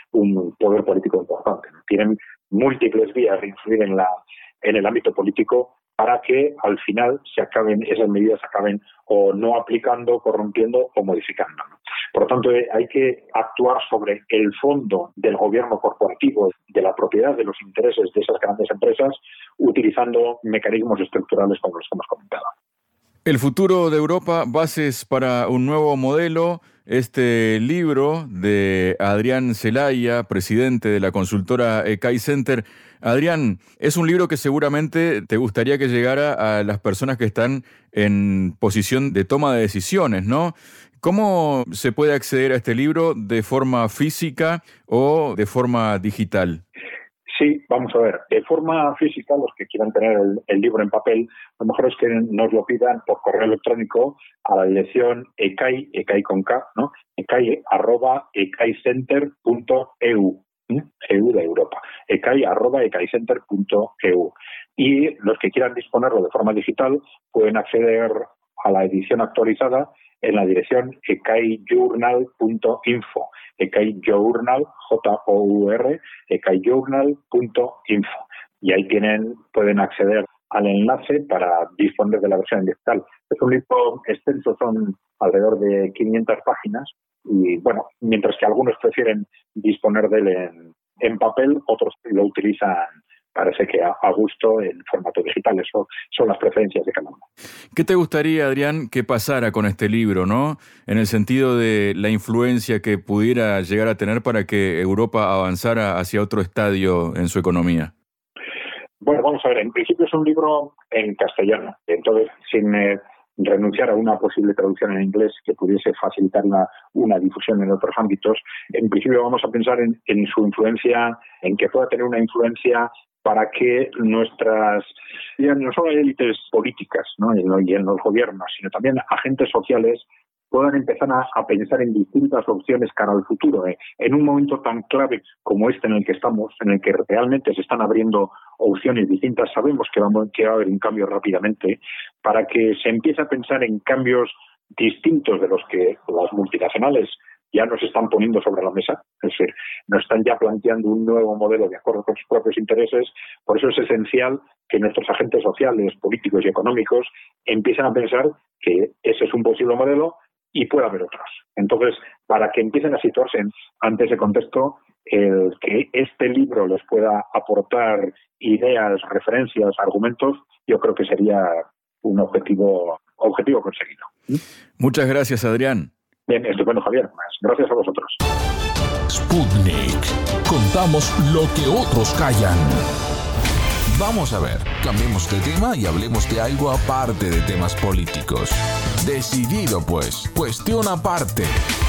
F: un poder político importante. Tienen múltiples vías de influir en la en el ámbito político para que al final se acaben esas medidas acaben o no aplicando, corrompiendo o modificando. Por lo tanto, hay que actuar sobre el fondo del gobierno corporativo, de la propiedad, de los intereses de esas grandes empresas, utilizando mecanismos estructurales como los que hemos comentado.
C: El futuro de Europa, bases para un nuevo modelo, este libro de Adrián Zelaya, presidente de la consultora Ecai Center. Adrián, es un libro que seguramente te gustaría que llegara a las personas que están en posición de toma de decisiones, ¿no? ¿Cómo se puede acceder a este libro de forma física o de forma digital?
F: Sí, vamos a ver. De forma física, los que quieran tener el, el libro en papel, lo mejor es que nos lo pidan por correo electrónico a la dirección ecai, ecai con K, ¿no? ecai arroba ecaicenter punto e u, ¿eh? E U de Europa. ecai arroba ecaicenter punto e u. Y los que quieran disponerlo de forma digital pueden acceder a la edición actualizada en la dirección ecaijournal punto info, ecaijournal, J O U R, ecaijournal punto info. Y ahí tienen, pueden acceder al enlace para disponer de la versión digital. Es un libro extenso, son alrededor de quinientas páginas y, bueno, mientras que algunos prefieren disponer de él en, en papel, otros lo utilizan, parece que a, a gusto en formato digital. Eso son las preferencias de cada uno.
C: ¿Qué te gustaría, Adrián, que pasara con este libro, ¿no? En el sentido de la influencia que pudiera llegar a tener para que Europa avanzara hacia otro estadio en su economía.
F: Bueno, vamos a ver. En principio es un libro en castellano. Entonces, sin eh, renunciar a una posible traducción en inglés que pudiese facilitar una, una difusión en otros ámbitos, en principio vamos a pensar en, en su influencia, en que pueda tener una influencia para que nuestras, ya no solo élites políticas, ¿no? y en los gobiernos, sino también agentes sociales puedan empezar a, a pensar en distintas opciones cara al futuro, ¿eh? En un momento tan clave como este en el que estamos, en el que realmente se están abriendo opciones distintas, sabemos que, vamos, que va a haber un cambio rápidamente, para que se empiece a pensar en cambios distintos de los que las multinacionales ya nos están poniendo sobre la mesa, es decir, nos están ya planteando un nuevo modelo de acuerdo con sus propios intereses. Por eso es esencial que nuestros agentes sociales, políticos y económicos empiecen a pensar que ese es un posible modelo y puede haber otros. Entonces, para que empiecen a situarse ante ese contexto, el que este libro les pueda aportar ideas, referencias, argumentos, yo creo que sería un objetivo, objetivo conseguido.
C: Muchas gracias, Adrián.
F: Bien, estupendo, Javier. Gracias a vosotros.
A: Sputnik. Contamos lo que otros callan.
G: Vamos a ver, cambiemos de tema y hablemos de algo aparte de temas políticos. Decidido, pues, cuestión aparte.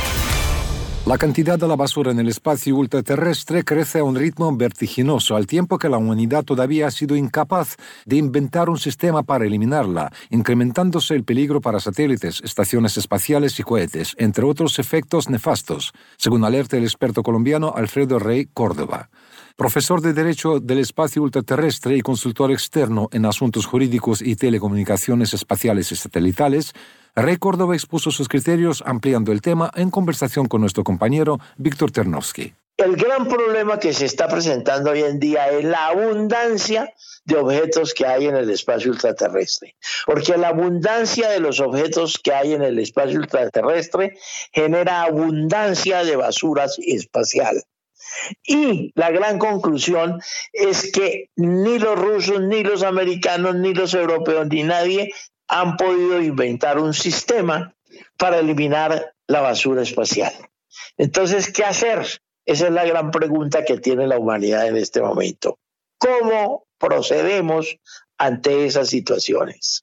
B: La cantidad de la basura en el espacio ultraterrestre crece a un ritmo vertiginoso, al tiempo que la humanidad todavía ha sido incapaz de inventar un sistema para eliminarla, incrementándose el peligro para satélites, estaciones espaciales y cohetes, entre otros efectos nefastos, según alerta el experto colombiano Alfredo Rey Córdoba. Profesor de Derecho del Espacio Ultraterrestre y consultor externo en asuntos jurídicos y telecomunicaciones espaciales y satelitales, Rey Córdoba expuso sus criterios ampliando el tema en conversación con nuestro compañero Víctor Ternovsky.
H: El gran problema que se está presentando hoy en día es la abundancia de objetos que hay en el espacio ultraterrestre, porque la abundancia de los objetos que hay en el espacio ultraterrestre genera abundancia de basura espacial. Y la gran conclusión es que ni los rusos, ni los americanos, ni los europeos, ni nadie han podido inventar un sistema para eliminar la basura espacial. Entonces, ¿qué hacer? Esa es la gran pregunta que tiene la humanidad en este momento. ¿Cómo procedemos ante esas situaciones?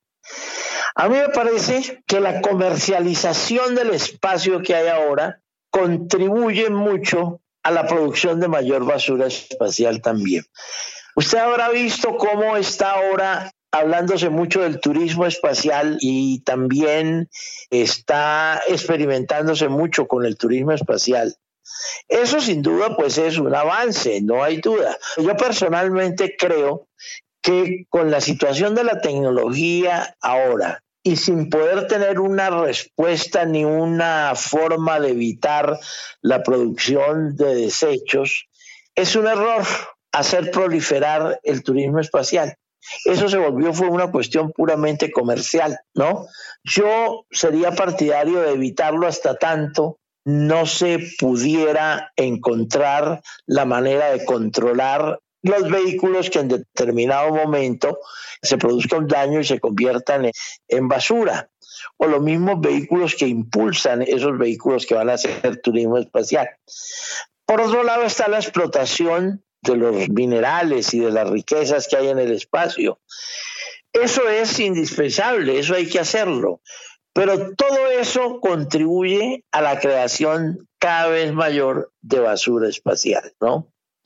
H: A mí me parece que la comercialización del espacio que hay ahora contribuye mucho a la producción de mayor basura espacial también. Usted habrá visto cómo está ahora hablándose mucho del turismo espacial y también está experimentándose mucho con el turismo espacial. Eso sin duda pues es un avance, no hay duda. Yo personalmente creo que con la situación de la tecnología ahora y sin poder tener una respuesta ni una forma de evitar la producción de desechos, es un error hacer proliferar el turismo espacial. Eso se volvió, fue una cuestión puramente comercial, ¿no? Yo sería partidario de evitarlo hasta tanto no se pudiera encontrar la manera de controlar los vehículos que en determinado momento se produzca un daño y se conviertan en, en basura, o los mismos vehículos que impulsan esos vehículos que van a hacer turismo espacial. Por otro lado está la explotación de los minerales y de las riquezas que hay en el espacio. Eso es indispensable, eso hay que hacerlo, pero todo eso contribuye a la creación cada vez mayor de basura espacial, ¿no?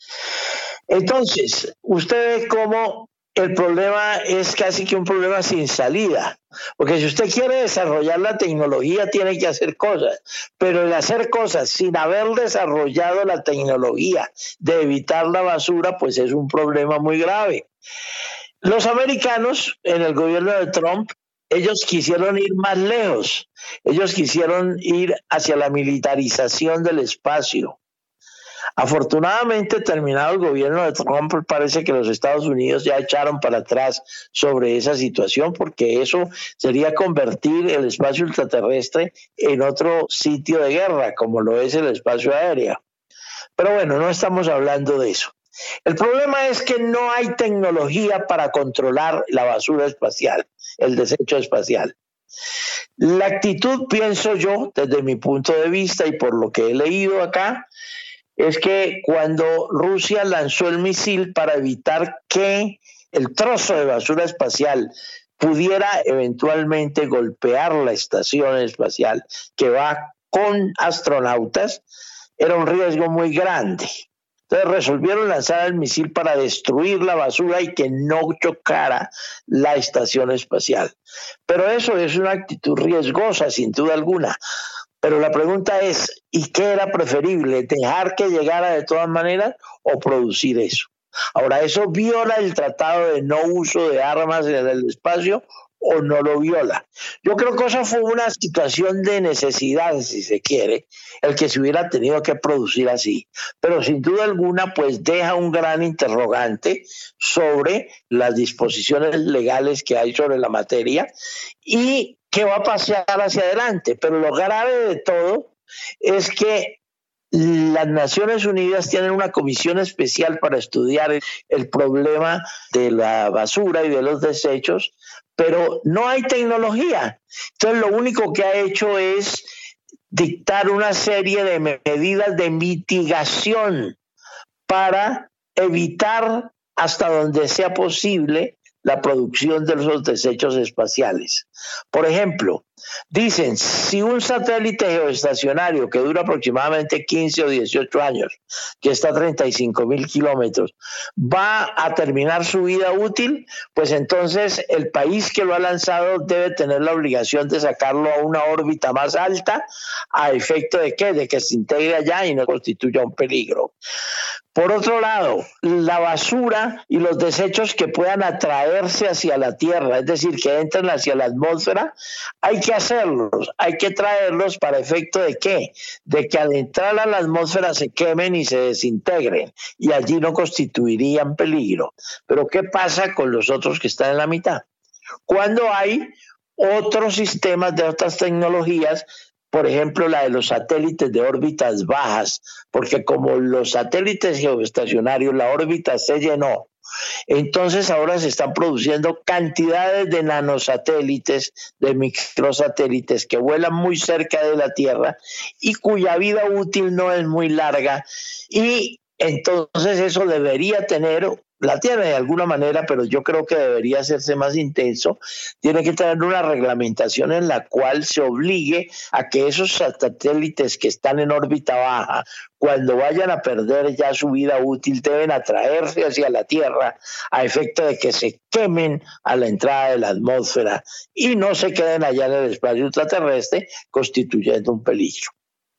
H: Entonces, usted ve cómo el problema es casi que un problema sin salida, porque si usted quiere desarrollar la tecnología tiene que hacer cosas, pero el hacer cosas sin haber desarrollado la tecnología de evitar la basura, pues es un problema muy grave. Los americanos en el gobierno de Trump, ellos quisieron ir más lejos, ellos quisieron ir hacia la militarización del espacio. Afortunadamente, terminado el gobierno de Trump, parece que los Estados Unidos ya echaron para atrás sobre esa situación, porque eso sería convertir el espacio ultraterrestre en otro sitio de guerra, como lo es el espacio aéreo. Pero bueno, no estamos hablando de eso. El problema es que no hay tecnología para controlar la basura espacial, el desecho espacial. La actitud, pienso yo, desde mi punto de vista y por lo que he leído acá, es que cuando Rusia lanzó el misil para evitar que el trozo de basura espacial pudiera eventualmente golpear la estación espacial que va con astronautas, era un riesgo muy grande. Entonces resolvieron lanzar el misil para destruir la basura y que no chocara la estación espacial. Pero eso es una actitud riesgosa, sin duda alguna. Pero la pregunta es, ¿y qué era preferible? ¿Dejar que llegara de todas maneras o producir eso? Ahora, ¿eso viola el tratado de no uso de armas en el espacio o no lo viola? Yo creo que eso fue una situación de necesidad, si se quiere, el que se hubiera tenido que producir así. Pero sin duda alguna, pues deja un gran interrogante sobre las disposiciones legales que hay sobre la materia y qué va a pasar hacia adelante. Pero lo grave de todo es que las Naciones Unidas tienen una comisión especial para estudiar el, el problema de la basura y de los desechos, pero no hay tecnología. Entonces lo único que ha hecho es dictar una serie de medidas de mitigación para evitar hasta donde sea posible la producción de los desechos espaciales. Por ejemplo, dicen, si un satélite geoestacionario que dura aproximadamente quince o dieciocho años, que está a treinta y cinco mil kilómetros, va a terminar su vida útil, pues entonces el país que lo ha lanzado debe tener la obligación de sacarlo a una órbita más alta, ¿a efecto de qué? De que se integre allá y no constituya un peligro. Por otro lado, la basura y los desechos que puedan atraerse hacia la Tierra, es decir, que entren hacia la atmósfera, hay que hacerlos, hay que traerlos para efecto de qué, de que al entrar a la atmósfera se quemen y se desintegren y allí no constituirían peligro. Pero ¿qué pasa con los otros que están en la mitad? Cuando hay otros sistemas de otras tecnologías, por ejemplo, la de los satélites de órbitas bajas, porque como los satélites geoestacionarios, la órbita se llenó, entonces ahora se están produciendo cantidades de nanosatélites, de microsatélites que vuelan muy cerca de la Tierra y cuya vida útil no es muy larga, y entonces eso debería tener, la tiene de alguna manera, pero yo creo que debería hacerse más intenso, tiene que tener una reglamentación en la cual se obligue a que esos satélites que están en órbita baja, cuando vayan a perder ya su vida útil, deben atraerse hacia la Tierra a efecto de que se quemen a la entrada de la atmósfera y no se queden allá en el espacio ultraterrestre constituyendo un peligro.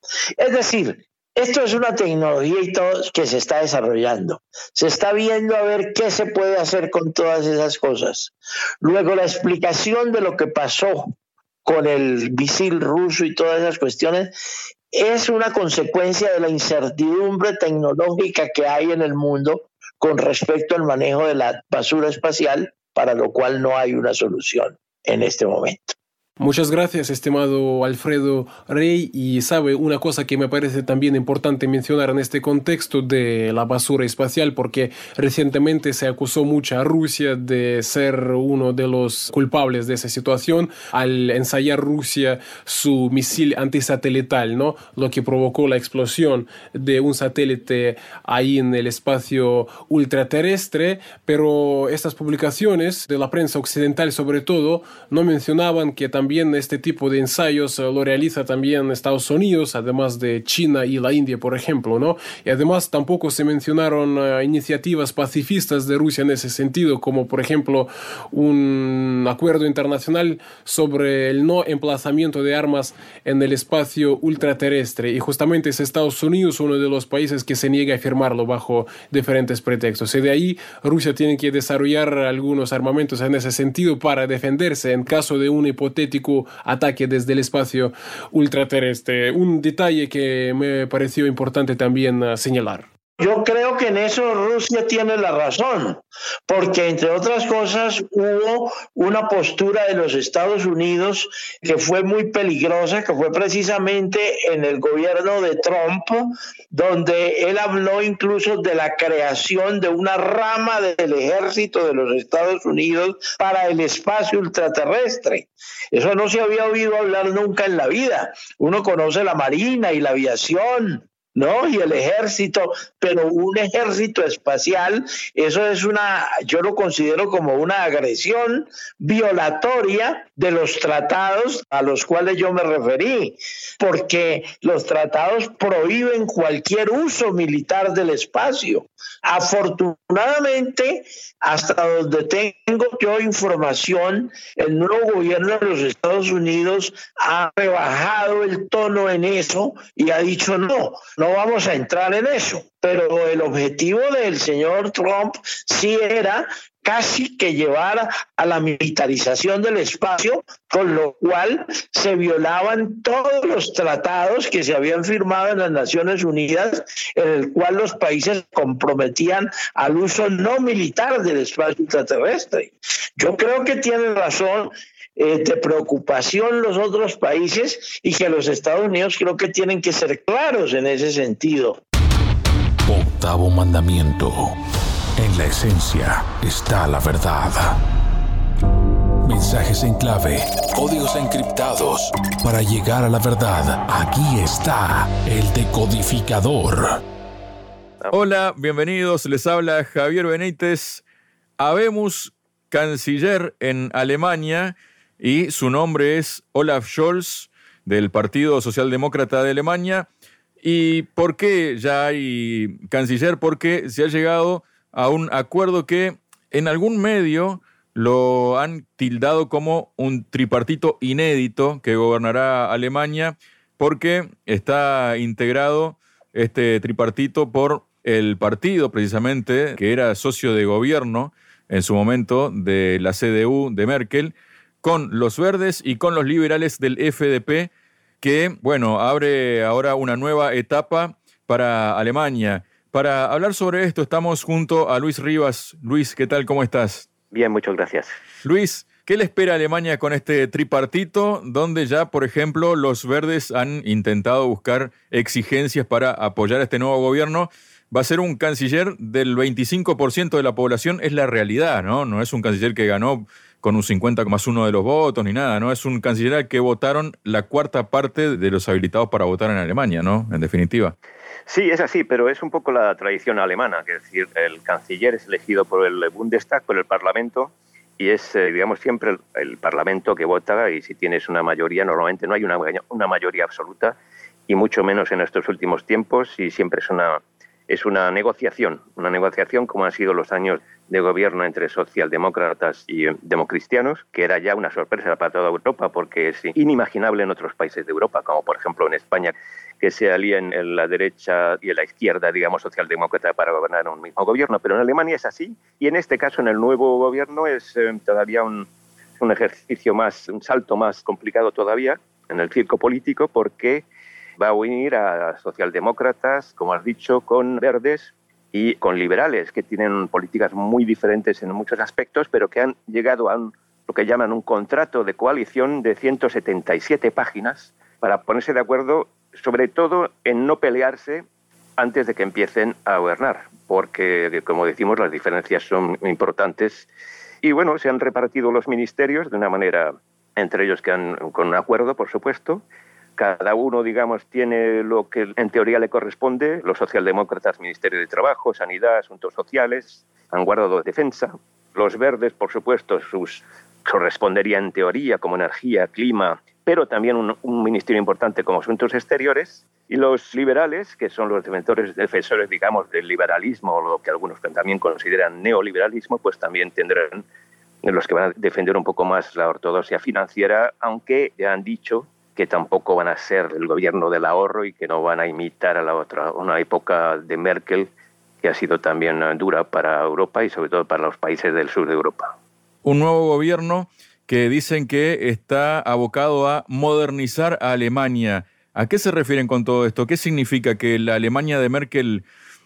H: Es decir, esto es una tecnología y todo que se está desarrollando. Se está viendo a ver qué se puede hacer con todas esas cosas. Luego, la explicación de lo que pasó con el misil ruso y todas esas cuestiones es una consecuencia de la incertidumbre tecnológica que hay en el mundo con respecto al manejo de la basura espacial, para lo cual no hay una solución en este momento.
D: Muchas gracias, estimado Alfredo Rey. Y sabe, una cosa que me parece también importante mencionar en este contexto de la basura espacial, porque recientemente se acusó mucho a Rusia de ser uno de los culpables de esa situación al ensayar Rusia su misil antisatelital, ¿no? Lo que provocó la explosión de un satélite ahí en el espacio ultraterrestre. Pero estas publicaciones de la prensa occidental, sobre todo, no mencionaban que también También este tipo de ensayos lo realiza también Estados Unidos, además de China y la India, por ejemplo, ¿no? Y además tampoco se mencionaron uh, iniciativas pacifistas de Rusia en ese sentido, como por ejemplo un acuerdo internacional sobre el no emplazamiento de armas en el espacio ultraterrestre. Y justamente es Estados Unidos uno de los países que se niega a firmarlo bajo diferentes pretextos. Y de ahí Rusia tiene que desarrollar algunos armamentos en ese sentido para defenderse en caso de un hipotético ataque desde el espacio ultraterrestre. Un detalle que me pareció importante también uh, señalar.
H: Yo creo que en eso Rusia tiene la razón, porque entre otras cosas hubo una postura de los Estados Unidos que fue muy peligrosa, que fue precisamente en el gobierno de Trump, donde él habló incluso de la creación de una rama del ejército de los Estados Unidos para el espacio ultraterrestre. Eso no se había oído hablar nunca en la vida. Uno conoce la marina y la aviación, ¿no? Y el ejército, pero un ejército espacial, eso es una, yo lo considero como una agresión violatoria de los tratados a los cuales yo me referí, porque los tratados prohíben cualquier uso militar del espacio. Afortunadamente, hasta donde tengo yo información, el nuevo gobierno de los Estados Unidos ha rebajado el tono en eso y ha dicho no, no vamos a entrar en eso. Pero el objetivo del señor Trump sí era casi que llevar a la militarización del espacio, con lo cual se violaban todos los tratados que se habían firmado en las Naciones Unidas, en el cual los países comprometían al uso no militar del espacio extraterrestre. Yo creo que tienen razón eh, de preocupación los otros países y que los Estados Unidos creo que tienen que ser claros en ese sentido.
A: Octavo mandamiento. En la esencia está la verdad. Mensajes en clave, códigos encriptados. Para llegar a la verdad, aquí está el decodificador.
C: Hola, bienvenidos. Les habla Javier Benítez. Habemos canciller en Alemania y su nombre es Olaf Scholz, del Partido Socialdemócrata de Alemania. ¿Y por qué ya hay canciller? Porque se ha llegado a un acuerdo que en algún medio lo han tildado como un tripartito inédito que gobernará Alemania, porque está integrado este tripartito por el partido precisamente que era socio de gobierno en su momento de la C D U de Merkel, con los verdes y con los liberales del F D P, que, bueno, abre ahora una nueva etapa para Alemania. Para hablar sobre esto estamos junto a Luis Rivas. Luis, ¿qué tal? ¿Cómo estás?
I: Bien, muchas gracias.
C: Luis, ¿qué le espera a Alemania con este tripartito, donde ya, por ejemplo, los verdes han intentado buscar exigencias para apoyar a este nuevo gobierno? Va a ser un canciller del veinticinco por ciento de la población, es la realidad, ¿no? No es un canciller que ganó con un cincuenta más uno de los votos ni nada, ¿no? Es un canciller al que votaron la cuarta parte de los habilitados para votar en Alemania, ¿no? En definitiva.
I: Sí, es así, pero es un poco la tradición alemana, que es decir, el canciller es elegido por el Bundestag, por el Parlamento, y es, eh, digamos, siempre el, el Parlamento que vota, y si tienes una mayoría, normalmente no hay una, una mayoría absoluta, y mucho menos en estos últimos tiempos, y siempre es una, es una negociación, una negociación como han sido los años de gobierno entre socialdemócratas y democristianos, que era ya una sorpresa para toda Europa, porque es inimaginable en otros países de Europa, como por ejemplo en España, que se alíen en la derecha y en la izquierda, digamos, socialdemócrata para gobernar un mismo gobierno. Pero en Alemania es así, y en este caso, en el nuevo gobierno, es eh, todavía un, un ejercicio más, un salto más complicado todavía en el circo político, porque va a unir a socialdemócratas, como has dicho, con verdes y con liberales, que tienen políticas muy diferentes en muchos aspectos, pero que han llegado a un lo que llaman un contrato de coalición de ciento setenta y siete páginas para ponerse de acuerdo, sobre todo en no pelearse antes de que empiecen a gobernar, porque, como decimos, las diferencias son importantes. Y bueno, se han repartido los ministerios de una manera, entre ellos que han, con un acuerdo, por supuesto. Cada uno, digamos, tiene lo que en teoría le corresponde. Los socialdemócratas, Ministerio de Trabajo, Sanidad, Asuntos Sociales, han guardado Defensa. Los verdes, por supuesto, sus correspondería en teoría como Energía, Clima, pero también un, un ministerio importante como Asuntos Exteriores. Y los liberales, que son los defensores, defensores, digamos, del liberalismo, o lo que algunos también consideran neoliberalismo, pues también tendrán los que van a defender un poco más la ortodoxia financiera, aunque ya han dicho que tampoco van a ser el gobierno del ahorro y que no van a imitar a la otra, una época de Merkel que ha sido también dura para Europa y sobre todo para los países del sur de Europa.
C: Un nuevo gobierno que dicen que está abocado a modernizar a Alemania. ¿A qué se refieren con todo esto? ¿Qué significa? ¿Que la Alemania de Merkel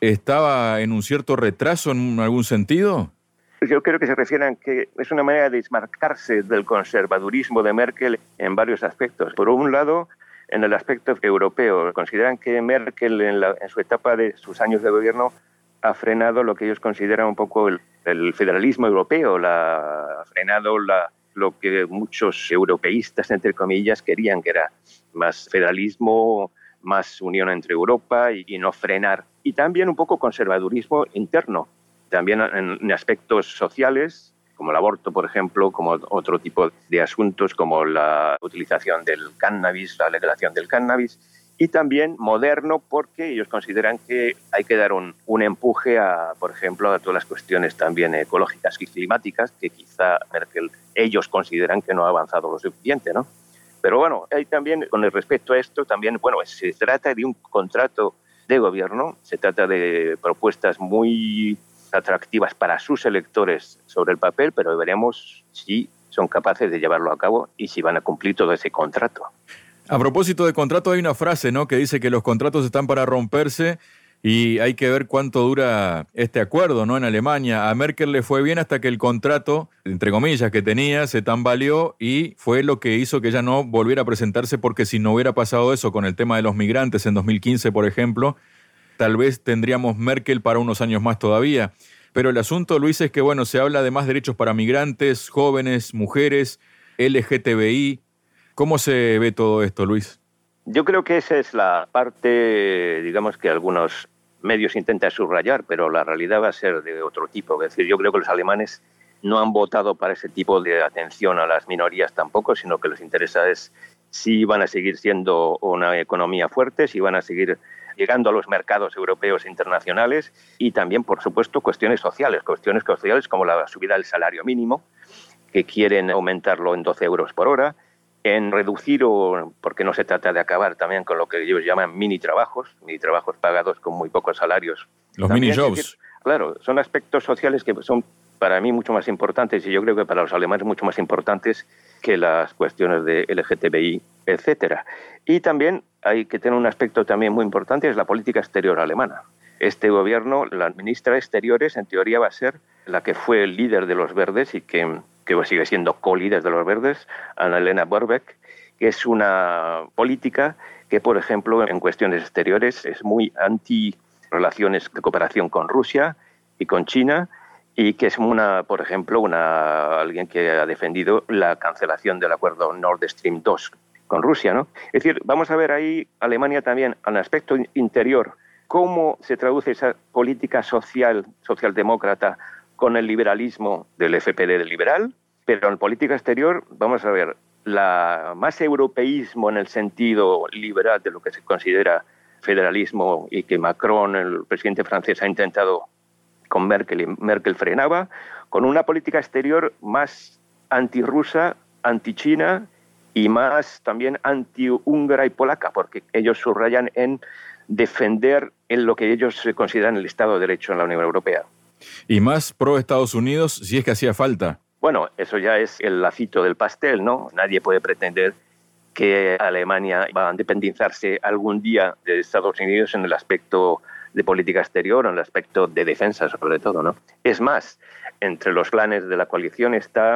C: estaba en un cierto retraso en algún sentido?
I: Yo creo que se refieren a que es una manera de desmarcarse del conservadurismo de Merkel en varios aspectos. Por un lado, en el aspecto europeo, consideran que Merkel en, la, en su etapa de sus años de gobierno ha frenado lo que ellos consideran un poco el, el federalismo europeo, la, ha frenado la, lo que muchos europeístas, entre comillas, querían, que era más federalismo, más unión entre Europa y, y no frenar. Y también un poco conservadurismo interno, también en, en aspectos sociales, como el aborto, por ejemplo, como otro tipo de asuntos, como la utilización del cannabis, la legalización del cannabis, y también moderno porque ellos consideran que hay que dar un, un empuje a, por ejemplo, a todas las cuestiones también ecológicas y climáticas que quizá Merkel, ellos consideran que no ha avanzado lo suficiente, ¿no? Pero bueno, hay también, con el respecto a esto, también, bueno, se trata de un contrato de gobierno, se trata de propuestas muy atractivas para sus electores sobre el papel, pero veremos si son capaces de llevarlo a cabo y si van a cumplir todo ese contrato.
C: A propósito de contrato, hay una frase, ¿no?, que dice que los contratos están para romperse y hay que ver cuánto dura este acuerdo, ¿no?, en Alemania. A Merkel le fue bien hasta que el contrato, entre comillas, que tenía se tambaleó y fue lo que hizo que ella no volviera a presentarse, porque si no hubiera pasado eso con el tema de los migrantes en dos mil quince, por ejemplo, tal vez tendríamos Merkel para unos años más todavía. Pero el asunto, Luis, es que, bueno, se habla de más derechos para migrantes, jóvenes, mujeres, L G T B I. ¿Cómo se ve todo esto, Luis?
I: Yo creo que esa es la parte, digamos, que algunos medios intentan subrayar, pero la realidad va a ser de otro tipo. Es decir, yo creo que los alemanes no han votado para ese tipo de atención a las minorías tampoco, sino que les interesa es si van a seguir siendo una economía fuerte, si van a seguir llegando a los mercados europeos e internacionales, y también, por supuesto, cuestiones sociales, cuestiones sociales como la subida del salario mínimo, que quieren aumentarlo en doce euros por hora, en reducir, o porque no se trata de acabar también con lo que ellos llaman mini trabajos, mini trabajos pagados con muy pocos salarios.
C: Los mini jobs.
I: Claro, son aspectos sociales que son para mí mucho más importantes, y yo creo que para los alemanes mucho más importantes que las cuestiones de L G T B I, etcétera. Y también hay que tener un aspecto también muy importante, es la política exterior alemana. Este gobierno, la ministra de Exteriores, en teoría va a ser la que fue el líder de los verdes y que, que sigue siendo co-líder de los verdes, Annalena Baerbock, que es una política que, por ejemplo, en cuestiones exteriores es muy anti relaciones de cooperación con Rusia y con China, y que es, una, por ejemplo, una, alguien que ha defendido la cancelación del acuerdo Nord Stream dos con Rusia, ¿no? Es decir, vamos a ver ahí Alemania también, en aspecto interior, cómo se traduce esa política social, socialdemócrata, con el liberalismo del F P D del liberal, pero en política exterior, vamos a ver, la más europeísmo en el sentido liberal de lo que se considera federalismo y que Macron, el presidente francés, ha intentado con Merkel y Merkel frenaba, con una política exterior más antirrusa, antichina y más también anti-húngara y polaca, porque ellos subrayan en defender en lo que ellos consideran el Estado de Derecho en la Unión Europea.
C: Y más pro Estados Unidos, si es que hacía falta.
I: Bueno, eso ya es el lacito del pastel, ¿no? Nadie puede pretender que Alemania va a independizarse algún día de Estados Unidos en el aspecto de política exterior, en el aspecto de defensa sobre todo, ¿no? Es más, entre los planes de la coalición está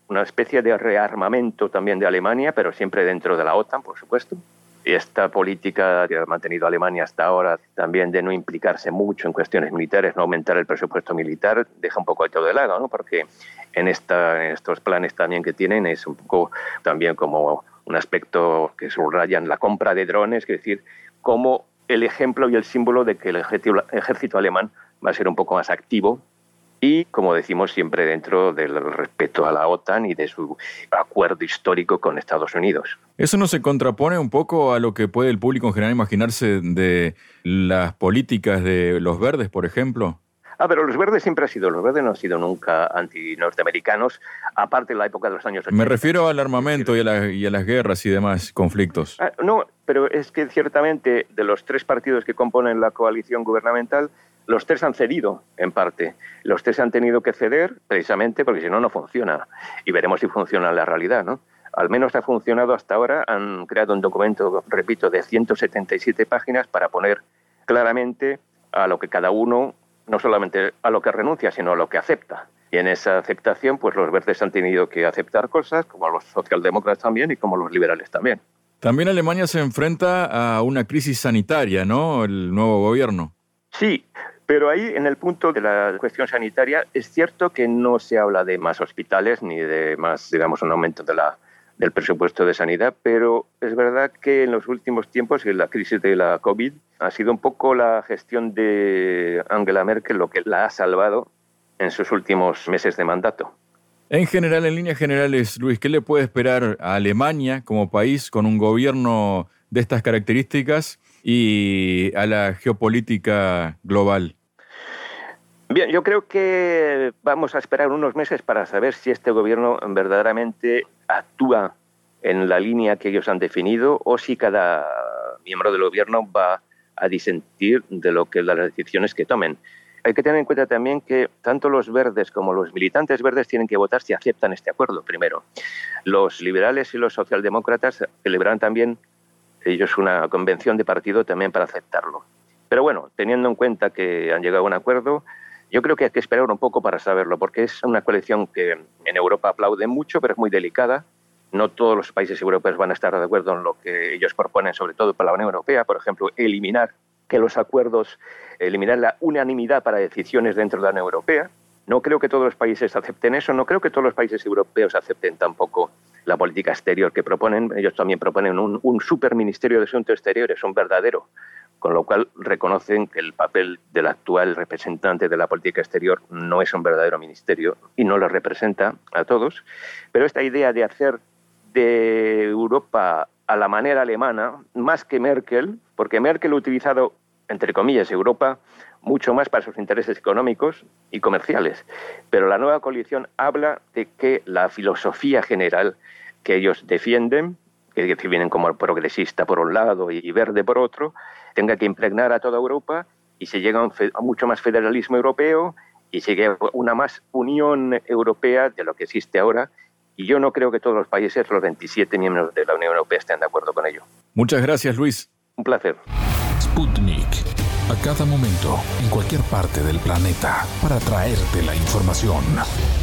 I: una especie de rearmamento también de Alemania, pero siempre dentro de la OTAN, por supuesto. Y esta política que ha mantenido Alemania hasta ahora, también de no implicarse mucho en cuestiones militares, no aumentar el presupuesto militar, deja un poco de todo de lado, ¿no? Porque en, esta, en estos planes también que tienen es un poco también como un aspecto que subrayan la compra de drones, es decir, como el ejemplo y el símbolo de que el ejército, ejército alemán va a ser un poco más activo y, como decimos, siempre dentro del respeto a la OTAN y de su acuerdo histórico con Estados Unidos.
C: ¿Eso no se contrapone un poco a lo que puede el público en general imaginarse de las políticas de los verdes, por ejemplo?
I: Ah, pero los verdes siempre han sido, los verdes no han sido nunca anti-norteamericanos, aparte de la época de los años ochenta.
C: Me refiero al armamento y a, la, y a las guerras y demás conflictos.
I: Ah, no, pero es que ciertamente de los tres partidos que componen la coalición gubernamental, los tres han cedido, en parte. Los tres han tenido que ceder, precisamente porque si no, no funciona. Y veremos si funciona en la realidad, ¿no? Al menos ha funcionado hasta ahora. Han creado un documento, repito, de ciento setenta y siete páginas para poner claramente a lo que cada uno, no solamente a lo que renuncia, sino a lo que acepta. Y en esa aceptación, pues los verdes han tenido que aceptar cosas, como los socialdemócratas también y como los liberales también.
C: También Alemania se enfrenta a una crisis sanitaria, ¿no? El nuevo gobierno.
I: Sí, pero ahí, en el punto de la cuestión sanitaria, es cierto que no se habla de más hospitales ni de más, digamos, un aumento de la, del presupuesto de sanidad, pero es verdad que en los últimos tiempos, en la crisis de la COVID, ha sido un poco la gestión de Angela Merkel lo que la ha salvado en sus últimos meses de mandato.
C: En general, en líneas generales, Luis, ¿qué le puede esperar a Alemania como país con un gobierno de estas características y a la geopolítica global?
I: Bien, yo creo que vamos a esperar unos meses para saber si este gobierno verdaderamente actúa en la línea que ellos han definido o si cada miembro del gobierno va a disentir de lo que las decisiones que tomen. Hay que tener en cuenta también que tanto los verdes como los militantes verdes tienen que votar si aceptan este acuerdo primero. Los liberales y los socialdemócratas celebrarán también ellos una convención de partido también para aceptarlo. Pero bueno, teniendo en cuenta que han llegado a un acuerdo, yo creo que hay que esperar un poco para saberlo, porque es una coalición que en Europa aplaude mucho, pero es muy delicada. No todos los países europeos van a estar de acuerdo en lo que ellos proponen, sobre todo para la Unión Europea. Por ejemplo, eliminar que los acuerdos, eliminar la unanimidad para decisiones dentro de la Unión Europea. No creo que todos los países acepten eso. No creo que todos los países europeos acepten tampoco la política exterior que proponen. Ellos también proponen un, un superministerio de Asuntos Exteriores, un verdadero, con lo cual reconocen que el papel del actual representante de la política exterior no es un verdadero ministerio y no lo representa a todos. Pero esta idea de hacer de Europa a la manera alemana, más que Merkel, porque Merkel ha utilizado, entre comillas, Europa mucho más para sus intereses económicos y comerciales. Pero la nueva coalición habla de que la filosofía general que ellos defienden, que vienen como progresista por un lado y verde por otro, tenga que impregnar a toda Europa y se llega a, un fe- a mucho más federalismo europeo y se llega a una más unión europea de lo que existe ahora. Y yo no creo que todos los países, los veintisiete miembros de la Unión Europea, estén de acuerdo con ello.
C: Muchas gracias, Luis.
I: Un placer.
G: Sputnik. A cada momento, en cualquier parte del planeta, para traerte la información.